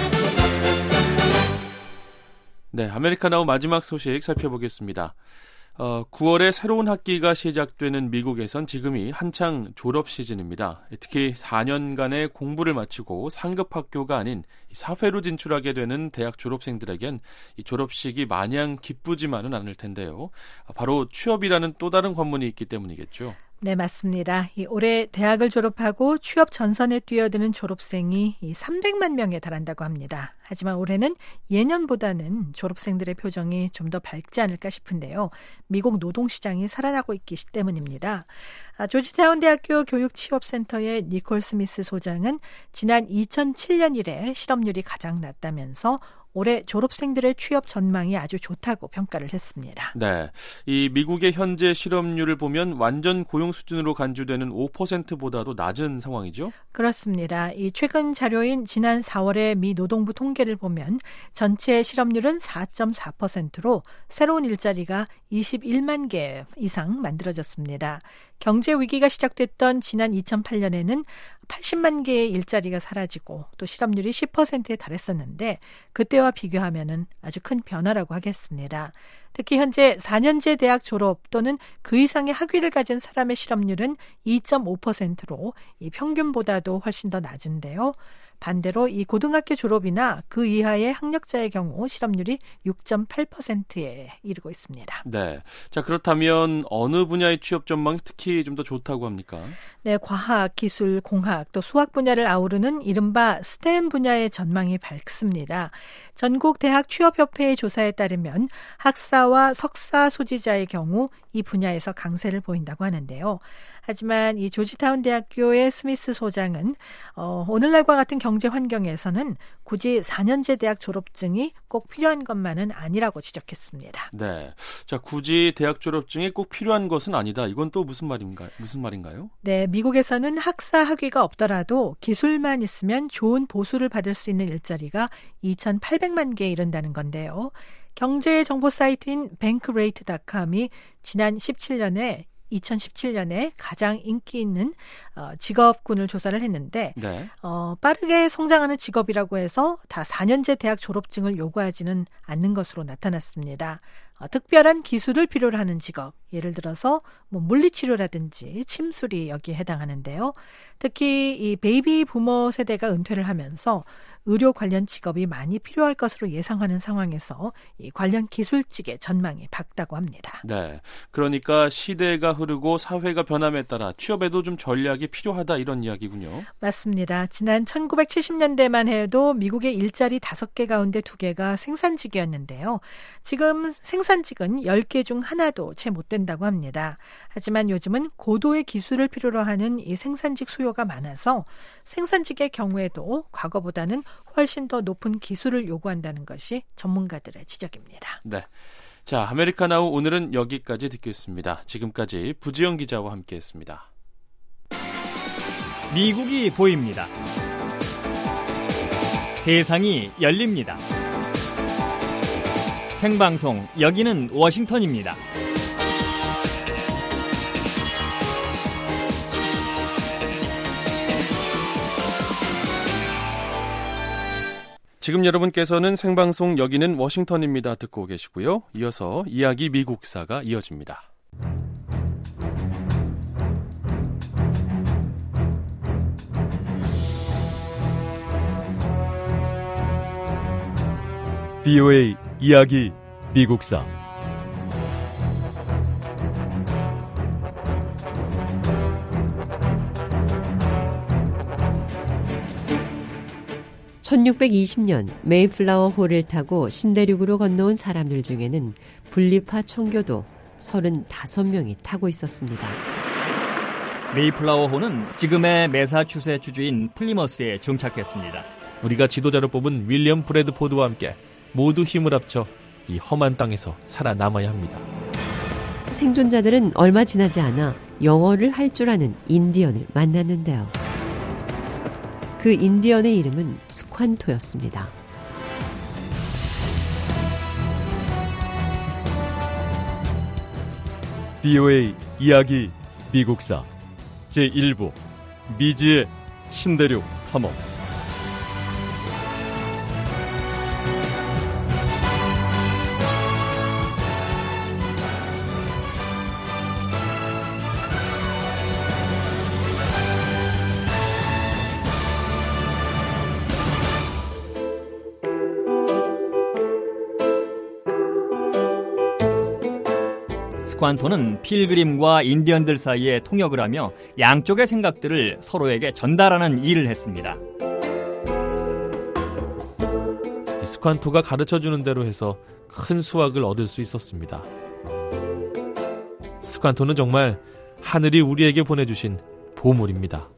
네, 아메리카나우 마지막 소식 살펴보겠습니다. 9월에 새로운 학기가 시작되는 미국에선 지금이 한창 졸업 시즌입니다. 특히 4년간의 공부를 마치고 상급 학교가 아닌 사회로 진출하게 되는 대학 졸업생들에겐 이 졸업식이 마냥 기쁘지만은 않을 텐데요. 바로 취업이라는 또 다른 관문이 있기 때문이겠죠. 네, 맞습니다. 올해 대학을 졸업하고 취업 전선에 뛰어드는 졸업생이 300만 명에 달한다고 합니다. 하지만 올해는 예년보다는 졸업생들의 표정이 좀 더 밝지 않을까 싶은데요. 미국 노동시장이 살아나고 있기 때문입니다. 조지타운 대학교 교육취업센터의 니콜 스미스 소장은 지난 2007년 이래 실업률이 가장 낮다면서 올해 졸업생들의 취업 전망이 아주 좋다고 평가를 했습니다. 네, 이 미국의 현재 실업률을 보면 완전 고용 수준으로 간주되는 5%보다도 낮은 상황이죠? 그렇습니다. 이 최근 자료인 지난 4월의 미 노동부 통계를 보면 전체 실업률은 4.4%로 새로운 일자리가 21만 개 이상 만들어졌습니다. 경제 위기가 시작됐던 지난 2008년에는 80만 개의 일자리가 사라지고 또 실업률이 10%에 달했었는데 그때와 비교하면은 아주 큰 변화라고 하겠습니다. 특히 현재 4년제 대학 졸업 또는 그 이상의 학위를 가진 사람의 실업률은 2.5%로 이 평균보다도 훨씬 더 낮은데요. 반대로 이 고등학교 졸업이나 그 이하의 학력자의 경우 실업률이 6.8%에 이르고 있습니다. 네. 자, 그렇다면 어느 분야의 취업 전망이 특히 좀 더 좋다고 합니까? 네, 과학, 기술, 공학, 또 수학 분야를 아우르는 이른바 스템 분야의 전망이 밝습니다. 전국 대학 취업협회의 조사에 따르면 학사와 석사 소지자의 경우 이 분야에서 강세를 보인다고 하는데요. 하지만 이 조지타운 대학교의 스미스 소장은 오늘날과 같은 경제 환경에서는 굳이 4년제 대학 졸업증이 꼭 필요한 것만은 아니라고 지적했습니다. 네, 자 굳이 대학 졸업증이 꼭 필요한 것은 아니다. 이건 또 무슨 말인가요? 네, 미국에서는 학사 학위가 없더라도 기술만 있으면 좋은 보수를 받을 수 있는 일자리가 2,800만 개에 이른다는 건데요. 경제 정보 사이트인 bankrate.com이 지난 2017년에 가장 인기 있는 직업군을 조사를 했는데 네. 빠르게 성장하는 직업이라고 해서 다 4년제 대학 졸업증을 요구하지는 않는 것으로 나타났습니다. 특별한 기술을 필요로 하는 직업, 예를 들어서 물리치료라든지 침술이 여기에 해당하는데요. 특히 이 베이비 부머 세대가 은퇴를 하면서 의료 관련 직업이 많이 필요할 것으로 예상하는 상황에서 이 관련 기술직의 전망이 밝다고 합니다. 네, 그러니까 시대가 흐르고 사회가 변함에 따라 취업에도 좀 전략이 필요하다 이런 이야기군요. 맞습니다. 지난 1970년대만 해도 미국의 일자리 5개 가운데 2개가 생산직이었는데요. 지금 생산직은 10개 중 하나도 채 못 된다고 합니다. 하지만 요즘은 고도의 기술을 필요로 하는 이 생산직 수요가 많아서 생산직의 경우에도 과거보다는 훨씬 더 높은 기술을 요구한다는 것이 전문가들의 지적입니다. 네, 자 아메리카나우 오늘은 여기까지 듣겠습니다. 지금까지 부지영 기자와 함께했습니다. 미국이 보입니다. 세상이 열립니다. 생방송 여기는 워싱턴입니다. 지금 여러분께서는 생방송 여기는 워싱턴입니다 듣고 계시고요. 이어서 이야기 미국사가 이어집니다. VOA 이야기 미국사. (1620년) 메이플라워 호를 타고 신대륙으로 건너온 사람들 중에는 분리파 청교도 35명이 타고 있었습니다. 메이플라워호는 지금의 매사추세츠주인 플리머스에 정착했습니다. 우리가 지도자로 뽑은 윌리엄 브래드포드와 함께 모두 힘을 합쳐 이 험한 땅에서 살아남아야 합니다. 생존자들은 얼마 지나지 않아 영어를 할 줄 아는 인디언을 만났는데요. 그 인디언의 이름은 스콴토였습니다. VOA 이야기 미국사 제1부 미지의 신대륙 탐험. 스ኳ토는 필그림과 인디언들 사이에 통역을 하며 양쪽의 생각들을 서로에게 전달하는 일을 했습니다. 스ኳ토가 가르쳐주는 대로 해서 큰 수확을 얻을 수 있었습니다. 스ኳ토는 정말 하늘이 우리에게 보내주신 보물입니다.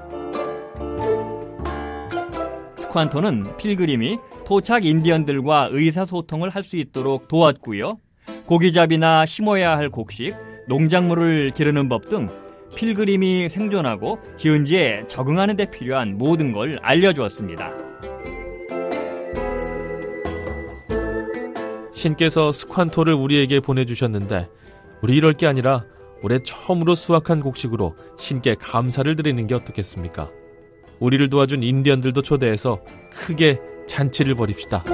스ኳ토는 필그림이 토착 인디언들과 의사소통을 할 수 있도록 도왔고요. 고기잡이나 심어야 할 곡식, 농작물을 기르는 법 등 필그림이 생존하고 기은지에 적응하는 데 필요한 모든 걸 알려주었습니다. 신께서 스ኳ토를 우리에게 보내주셨는데 우리 이럴 게 아니라 올해 처음으로 수확한 곡식으로 신께 감사를 드리는 게 어떻겠습니까? 우리를 도와준 인디언들도 초대해서 크게 잔치를 벌입시다.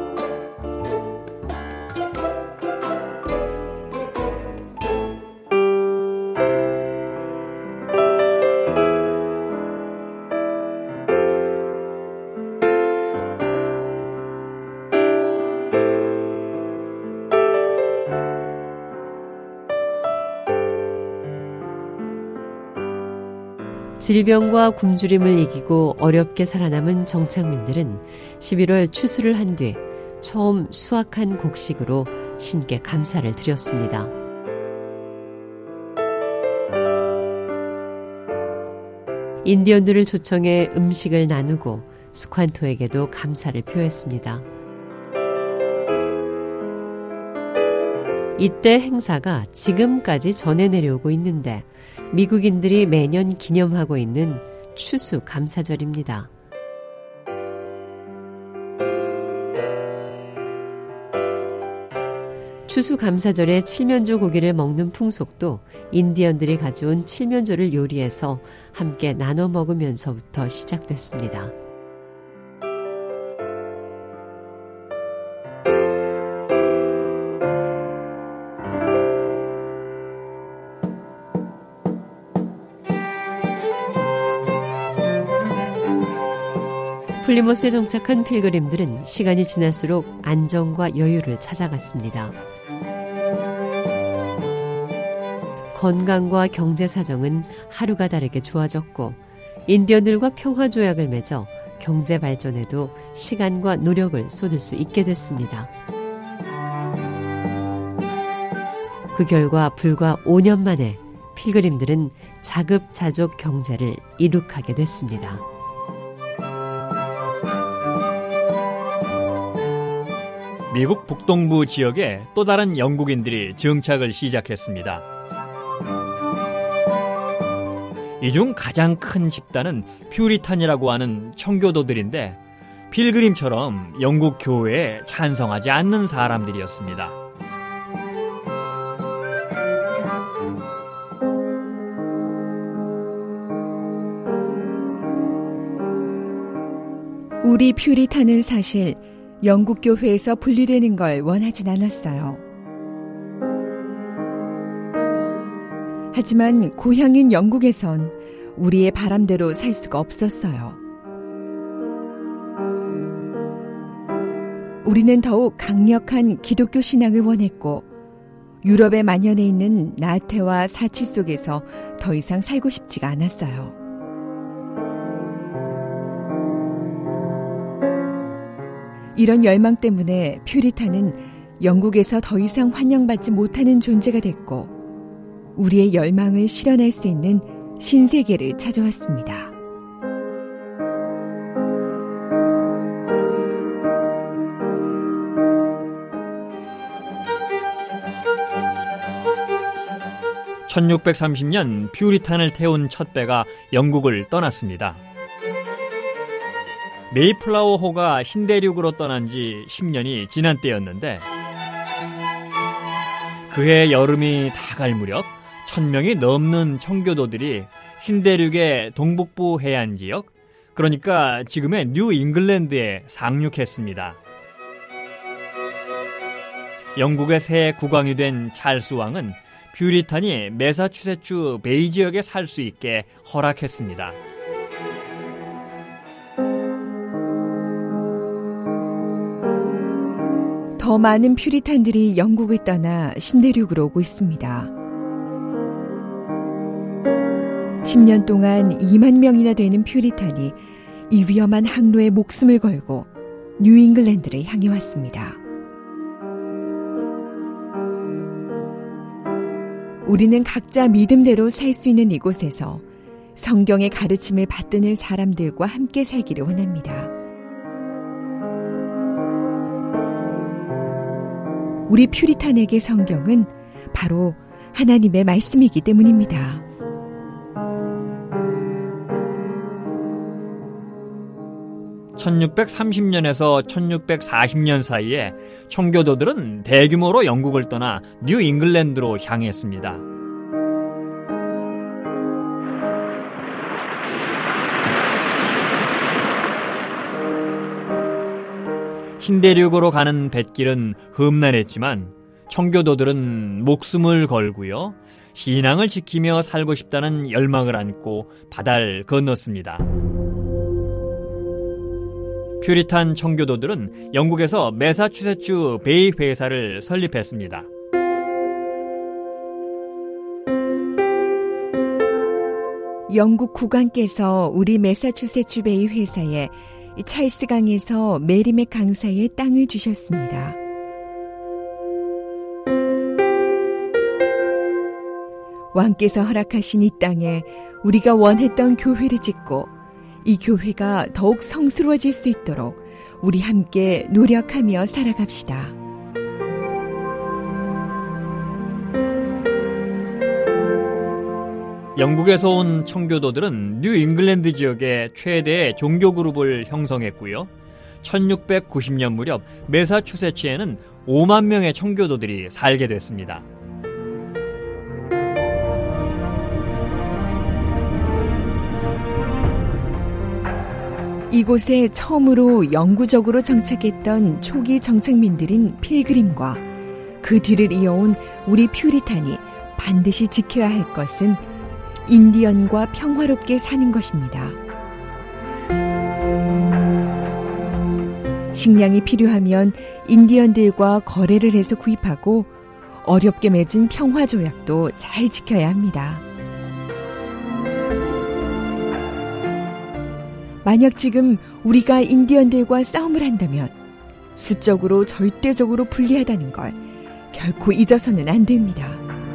질병과 굶주림을 이기고 어렵게 살아남은 정착민들은 11월 추수를 한 뒤 처음 수확한 곡식으로 신께 감사를 드렸습니다. 인디언들을 초청해 음식을 나누고 스ኳ토에게도 감사를 표했습니다. 이때 행사가 지금까지 전해 내려오고 있는데 미국인들이 매년 기념하고 있는 추수 감사절입니다. 추수 감사절에 칠면조 고기를 먹는 풍속도 인디언들이 가져온 칠면조를 요리해서 함께 나눠 먹으면서부터 시작됐습니다. 플리머스에 정착한 필그림들은 시간이 지날수록 안정과 여유를 찾아갔습니다. 건강과 경제 사정은 하루가 다르게 좋아졌고 인디언들과 평화조약을 맺어 경제 발전에도 시간과 노력을 쏟을 수 있게 됐습니다. 그 결과 불과 5년 만에 필그림들은 자급자족 경제를 이룩하게 됐습니다. 미국 북동부 지역에 또 다른 영국인들이 정착을 시작했습니다. 이 중 가장 큰 집단은 퓨리탄이라고 하는 청교도들인데 필그림처럼 영국 교회에 찬성하지 않는 사람들이었습니다. 우리 퓨리탄은 사실 영국 교회에서 분리되는 걸 원하진 않았어요. 하지만 고향인 영국에선 우리의 바람대로 살 수가 없었어요. 우리는 더욱 강력한 기독교 신앙을 원했고 유럽에 만연해 있는 나태와 사치 속에서 더 이상 살고 싶지가 않았어요. 이런 열망 때문에 퓨리탄은 영국에서 더 이상 환영받지 못하는 존재가 됐고 우리의 열망을 실현할 수 있는 신세계를 찾아왔습니다. (1630년) 퓨리탄을 태운 첫 배가 영국을 떠났습니다. 메이플라워호가 신대륙으로 떠난 지 10년이 지난 때였는데 그해 여름이 다갈 무렵 1000명이 넘는 청교도들이 신대륙의 동북부 해안 지역, 그러니까 지금의 뉴 잉글랜드에 상륙했습니다. 영국의 새 국왕이 된 찰스 왕은 퓨리탄이 매사추세츠 베이 지역에 살 수 있게 허락했습니다. 더 많은 퓨리탄들이 영국을 떠나 신대륙으로 오고 있습니다. 10년 동안 2만 명이나 되는 퓨리탄이 이 위험한 항로에 목숨을 걸고 뉴잉글랜드를 향해 왔습니다. 우리는 각자 믿음대로 살 수 있는 이곳에서 성경의 가르침을 받드는 사람들과 함께 살기를 원합니다. 우리 퓨리탄에게 성경은 바로 하나님의 말씀이기 때문입니다. (1630년에서) (1640년) 사이에 청교도들은 대규모로 영국을 떠나 뉴잉글랜드로 향했습니다. 신대륙으로 가는 뱃길은 험난했지만 청교도들은 목숨을 걸고요, 신앙을 지키며 살고 싶다는 열망을 안고 바다를 건넜습니다. 퓨리탄 청교도들은 영국에서 매사추세츠 베이 회사를 설립했습니다. 영국 국왕께서 우리 매사추세츠 베이 회사에 찰스 강에서 메리맥 강사의 땅을 주셨습니다. 왕께서 허락하신 이 땅에 우리가 원했던 교회를 짓고 이 교회가 더욱 성스러워질 수 있도록 우리 함께 노력하며 살아갑시다. 영국에서 온 청교도들은 뉴잉글랜드 지역의 최대의 종교 그룹을 형성했고요. 1690년 무렵 매사추세츠에는 5만 명의 청교도들이 살게 됐습니다. 이곳에 처음으로 영구적으로 정착했던 초기 정착민들인 필그림과 그 뒤를 이어온 우리 퓨리탄이 반드시 지켜야 할 것은 인디언과 평화롭게 사는 것입니다. 식량이 필요하면 인디언들과 거래를 해서 구입하고 어렵게 맺은 평화조약도 잘 지켜야 합니다. 만약 지금 우리가 인디언들과 싸움을 한다면 수적으로 절대적으로 불리하다는 걸 결코 잊어서는 안 됩니다.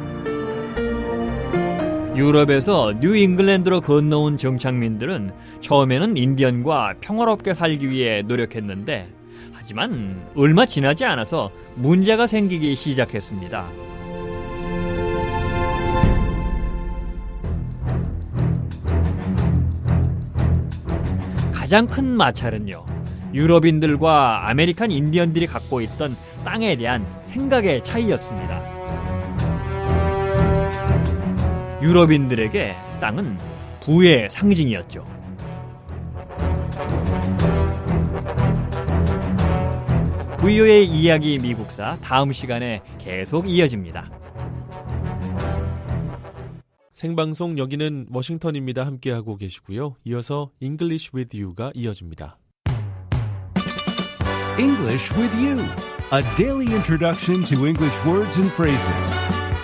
유럽에서 뉴잉글랜드로 건너온 정착민들은 처음에는 인디언과 평화롭게 살기 위해 노력했는데, 하지만 얼마 지나지 않아서 문제가 생기기 시작했습니다. 가장 큰 마찰은요, 유럽인들과 아메리칸 인디언들이 갖고 있던 땅에 대한 생각의 차이였습니다. 유럽인들에게 땅은 부의 상징이었죠. VOA 이야기 미국사, 다음 시간에 계속 이어집니다. 생방송 여기는 워싱턴입니다. 함께하고 계시고요. 이어서 English with You가 이어집니다. English with You, a daily introduction to English words and phrases.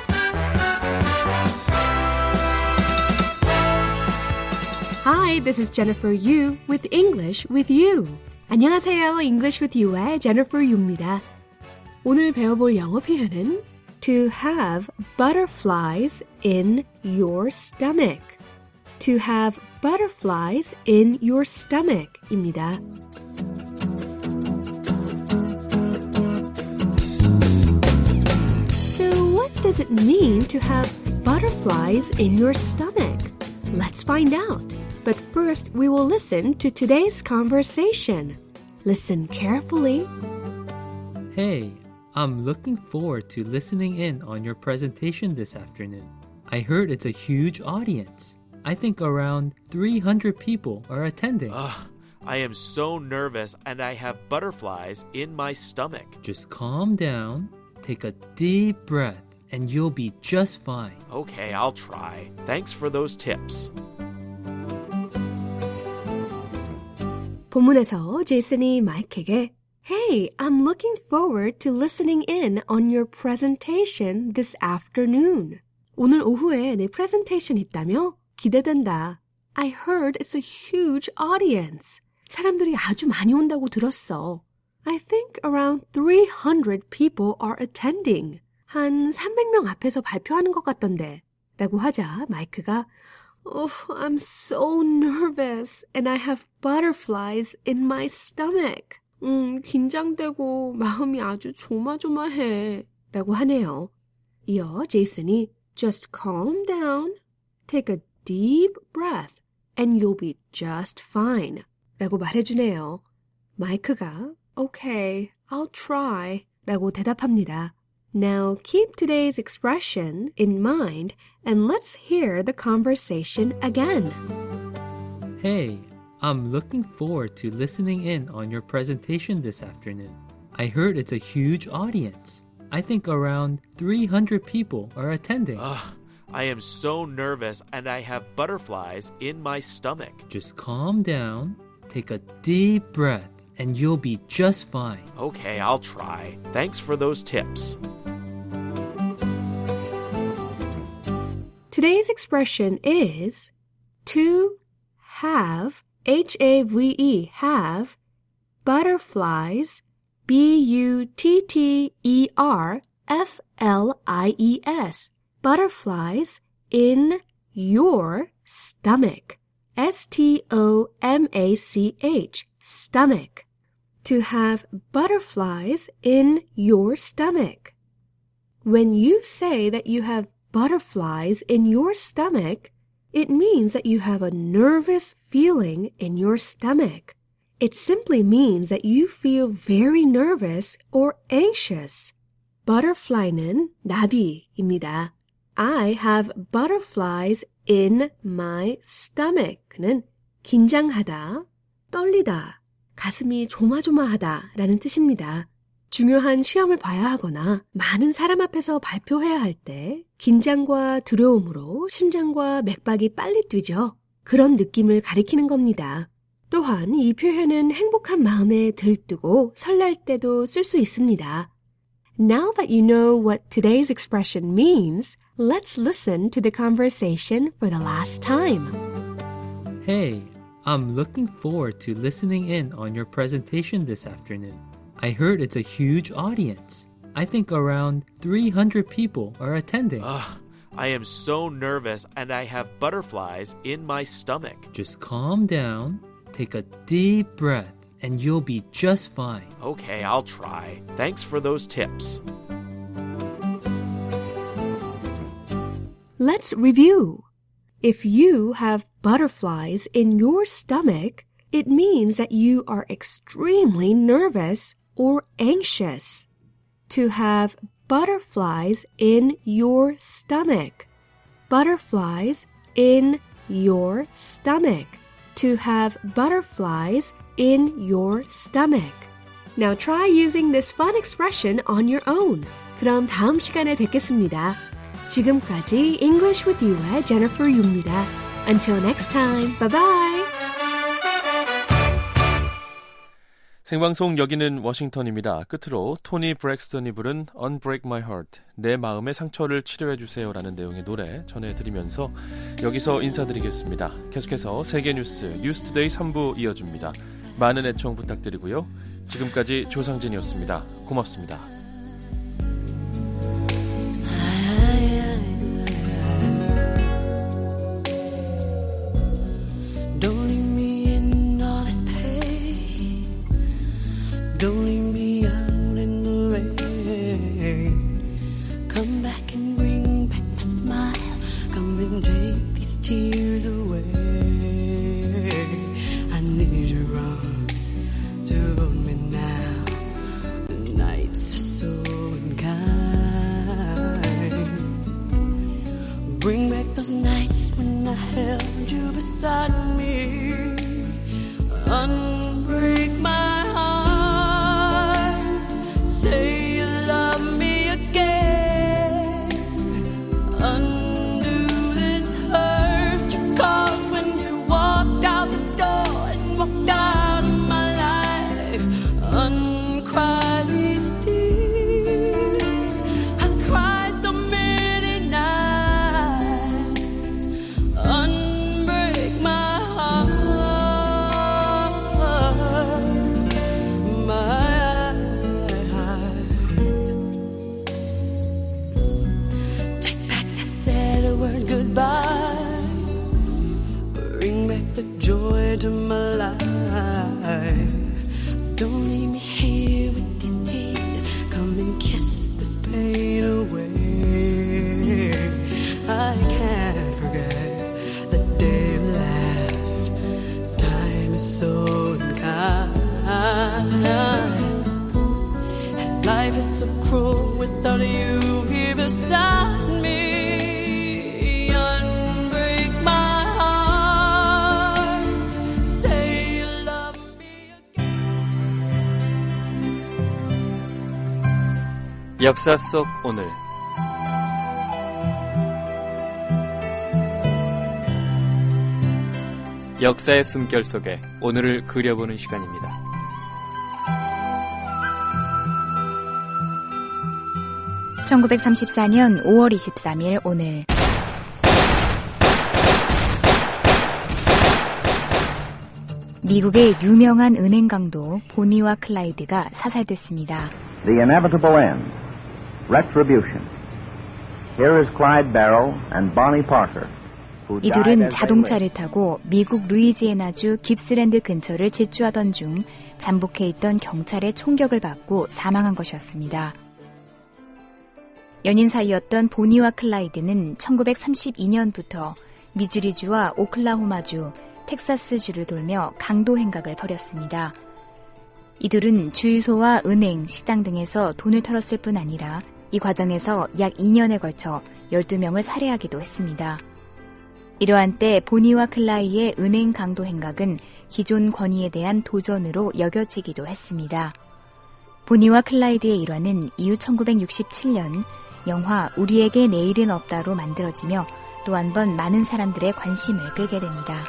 Hi, this is Jennifer Yu with English with You. 안녕하세요. English with You의 Jennifer Yu입니다. 오늘 배워볼 영어 표현은 to have butterflies in your stomach. To have butterflies in your stomach입니다. So what does it mean to have butterflies in your stomach? Let's find out. But first, we will listen to today's conversation. Listen carefully. Hey, I'm looking forward to listening in on your presentation this afternoon. I heard it's a huge audience. I think around 300 people are attending. I am so nervous and I have butterflies in my stomach. Just calm down, take a deep breath, and you'll be just fine. Okay, I'll try. Thanks for those tips. 본문에서 제이슨이 마이크에게 Hey, I'm looking forward to listening in on your presentation this afternoon. 오늘 오후에 내 프레젠테이션 있다며? 기대된다. I heard it's a huge audience. 사람들이 아주 많이 온다고 들었어. I think around 300 people are attending. 한 300명 앞에서 발표하는 것 같던데. 라고 하자 마이크가 Oh, I'm so nervous and I have butterflies in my stomach. 긴장되고 마음이 아주 조마조마해. 라고 하네요. 이어 제이슨이 Just calm down, take a deep breath, and you'll be just fine. 라고 말해주네요. 마이크가 Okay, I'll try. 라고 대답합니다. Now keep today's expression in mind and let's hear the conversation again. Hey, I'm looking forward to listening in on your presentation this afternoon. I heard it's a huge audience. I think around 300 people are attending. I am so nervous and I have butterflies in my stomach. Just calm down, take a deep breath, and you'll be just fine. Okay, I'll try. Thanks for those tips. Today's expression is to have, H-A-V-E, have, butterflies, B-U-T-T-E-R-F-L-I-E-S, butterflies in your stomach, S-T-O-M-A-C-H, stomach. To have butterflies in your stomach. When you say that you have butterflies in your stomach, it means that you have a nervous feeling in your stomach. It simply means that you feel very nervous or anxious. Butterfly는 나비입니다. I have butterflies in my stomach는 긴장하다, 떨리다, 가슴이 조마조마하다 라는 뜻입니다. 중요한 시험을 봐야 하거나 많은 사람 앞에서 발표해야 할 때 긴장과 두려움으로 심장과 맥박이 빨리 뛰죠. 그런 느낌을 가리키는 겁니다. 또한 이 표현은 행복한 마음에 들뜨고 설렐 때도 쓸 수 있습니다. Now that you know what today's expression means, let's listen to the conversation for the last time. Hey, I'm looking forward to listening in on your presentation this afternoon. I heard it's a huge audience. I think around 300 people are attending. I am so nervous and I have butterflies in my stomach. Just calm down, take a deep breath, and you'll be just fine. Okay, I'll try. Thanks for those tips. Let's review. If you have butterflies in your stomach, it means that you are extremely nervous or anxious. To have butterflies in your stomach. Butterflies in your stomach. To have butterflies in your stomach. Now try using this fun expression on your own. 그럼 다음 시간에 뵙겠습니다. 지금까지 English with You의 Jennifer Yu입니다. Until next time, bye bye. 생방송 여기는 워싱턴입니다. 끝으로 토니 브렉스턴이 부른 Unbreak My Heart, 내 마음의 상처를 치료해주세요 라는 내용의 노래 전해드리면서 여기서 인사드리겠습니다. 계속해서 세계뉴스 뉴스투데이 3부 이어집니다. 많은 애청 부탁드리고요. 지금까지 조상진이었습니다. 고맙습니다. Don't leave me out in the rain. Come back and bring back my smile. Come and take these tears away. I need your arms to hold me now. The nights are kiss this pain away. I can't forget the day you left. Time is so unkind, and life is so cruel without you here beside me. Unbreak my heart. Say you love me again. 역사 속 오늘 역사의 숨결 속에 오늘을 그려보는 시간입니다. (1934년 5월 23일) 오늘 미국의 유명한 은행 강도 보니와 클라이드가 사살됐습니다. The inevitable end. Retribution. Here is Clyde Barrow and Bonnie Parker. 이들은 자동차를 타고 미국 루이지애나주 깁스랜드 근처를 질주하던 중 잠복해 있던 경찰의 총격을 받고 사망한 것이었습니다. 연인 사이였던 보니와 클라이드는 1932년부터 미주리주와 오클라호마주, 텍사스주를 돌며 강도 행각을 벌였습니다. 이들은 주유소와 은행, 식당 등에서 돈을 털었을 뿐 아니라 이 과정에서 약 2년에 걸쳐 12명을 살해하기도 했습니다. 이러한 때 보니와 클라이의 은행 강도 행각은 기존 권위에 대한 도전으로 여겨지기도 했습니다. 보니와 클라이드의 일화는 이후 1967년 영화 우리에게 내일은 없다로 만들어지며 또 한 번 많은 사람들의 관심을 끌게 됩니다.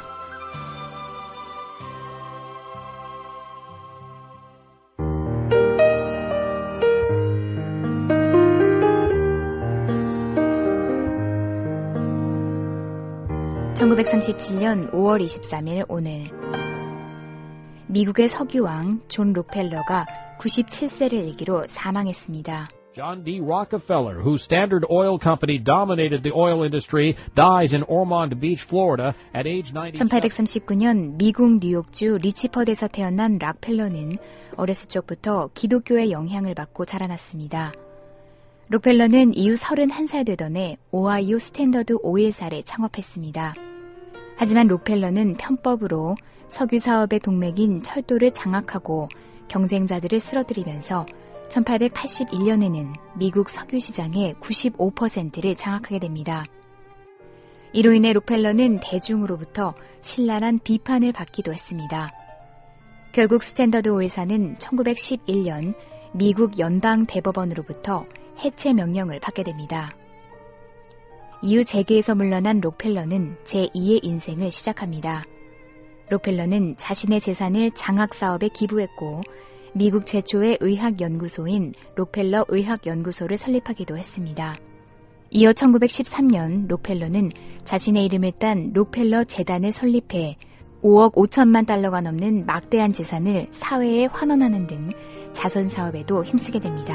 (1937년 5월 23일) 오늘 미국의 석유왕 존 록펠러가 97세를 일기로 사망했습니다. John D. Rockefeller, whose Standard Oil Company dominated the oil industry, dies in Ormond Beach, Florida at age 97. 1839년 미국 뉴욕주 리치퍼드에서 태어난 록펠러는 어렸을 적부터 기독교의 영향을 받고 자라났습니다. 록펠러는 이후 31살 되던 해 오하이오 스탠더드 오일사를 창업했습니다. 하지만 록펠러는 편법으로 석유 사업의 동맥인 철도를 장악하고 경쟁자들을 쓰러뜨리면서 1881년에는 미국 석유 시장의 95%를 장악하게 됩니다. 이로 인해 록펠러는 대중으로부터 신랄한 비판을 받기도 했습니다. 결국 스탠더드 오일사는 1911년 미국 연방 대법원으로부터 해체 명령을 받게 됩니다. 이후 재계에서 물러난 록펠러는 제2의 인생을 시작합니다. 록펠러는 자신의 재산을 장학 사업에 기부했고 미국 최초의 의학연구소인 록펠러 의학연구소를 설립하기도 했습니다. 이어 1913년 록펠러는 자신의 이름을 딴 록펠러 재단을 설립해 5억 5천만 달러가 넘는 막대한 재산을 사회에 환원하는 등 자선 사업에도 힘쓰게 됩니다.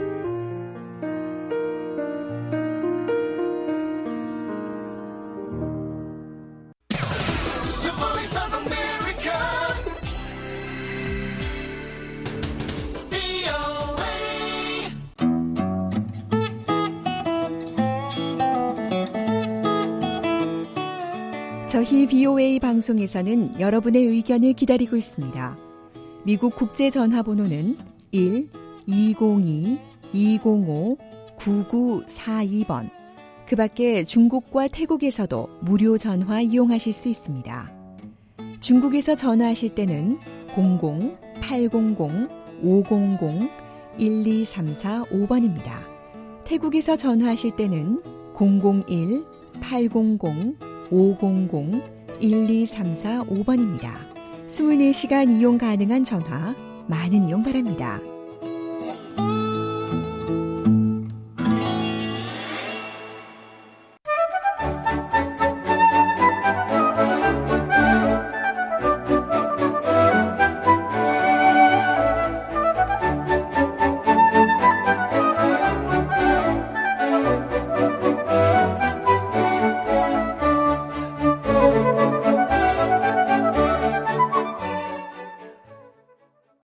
저희 VOA 방송에서는 여러분의 의견을 기다리고 있습니다. 미국 국제전화번호는 1-202-205-9942번. 그 밖에 중국과 태국에서도 무료 전화 이용하실 수 있습니다. 중국에서 전화하실 때는 00-800-500-1234-5번입니다. 태국에서 전화하실 때는 001-800-500-1234-5번입니다. 24시간 이용 가능한 전화, 많은 이용 바랍니다.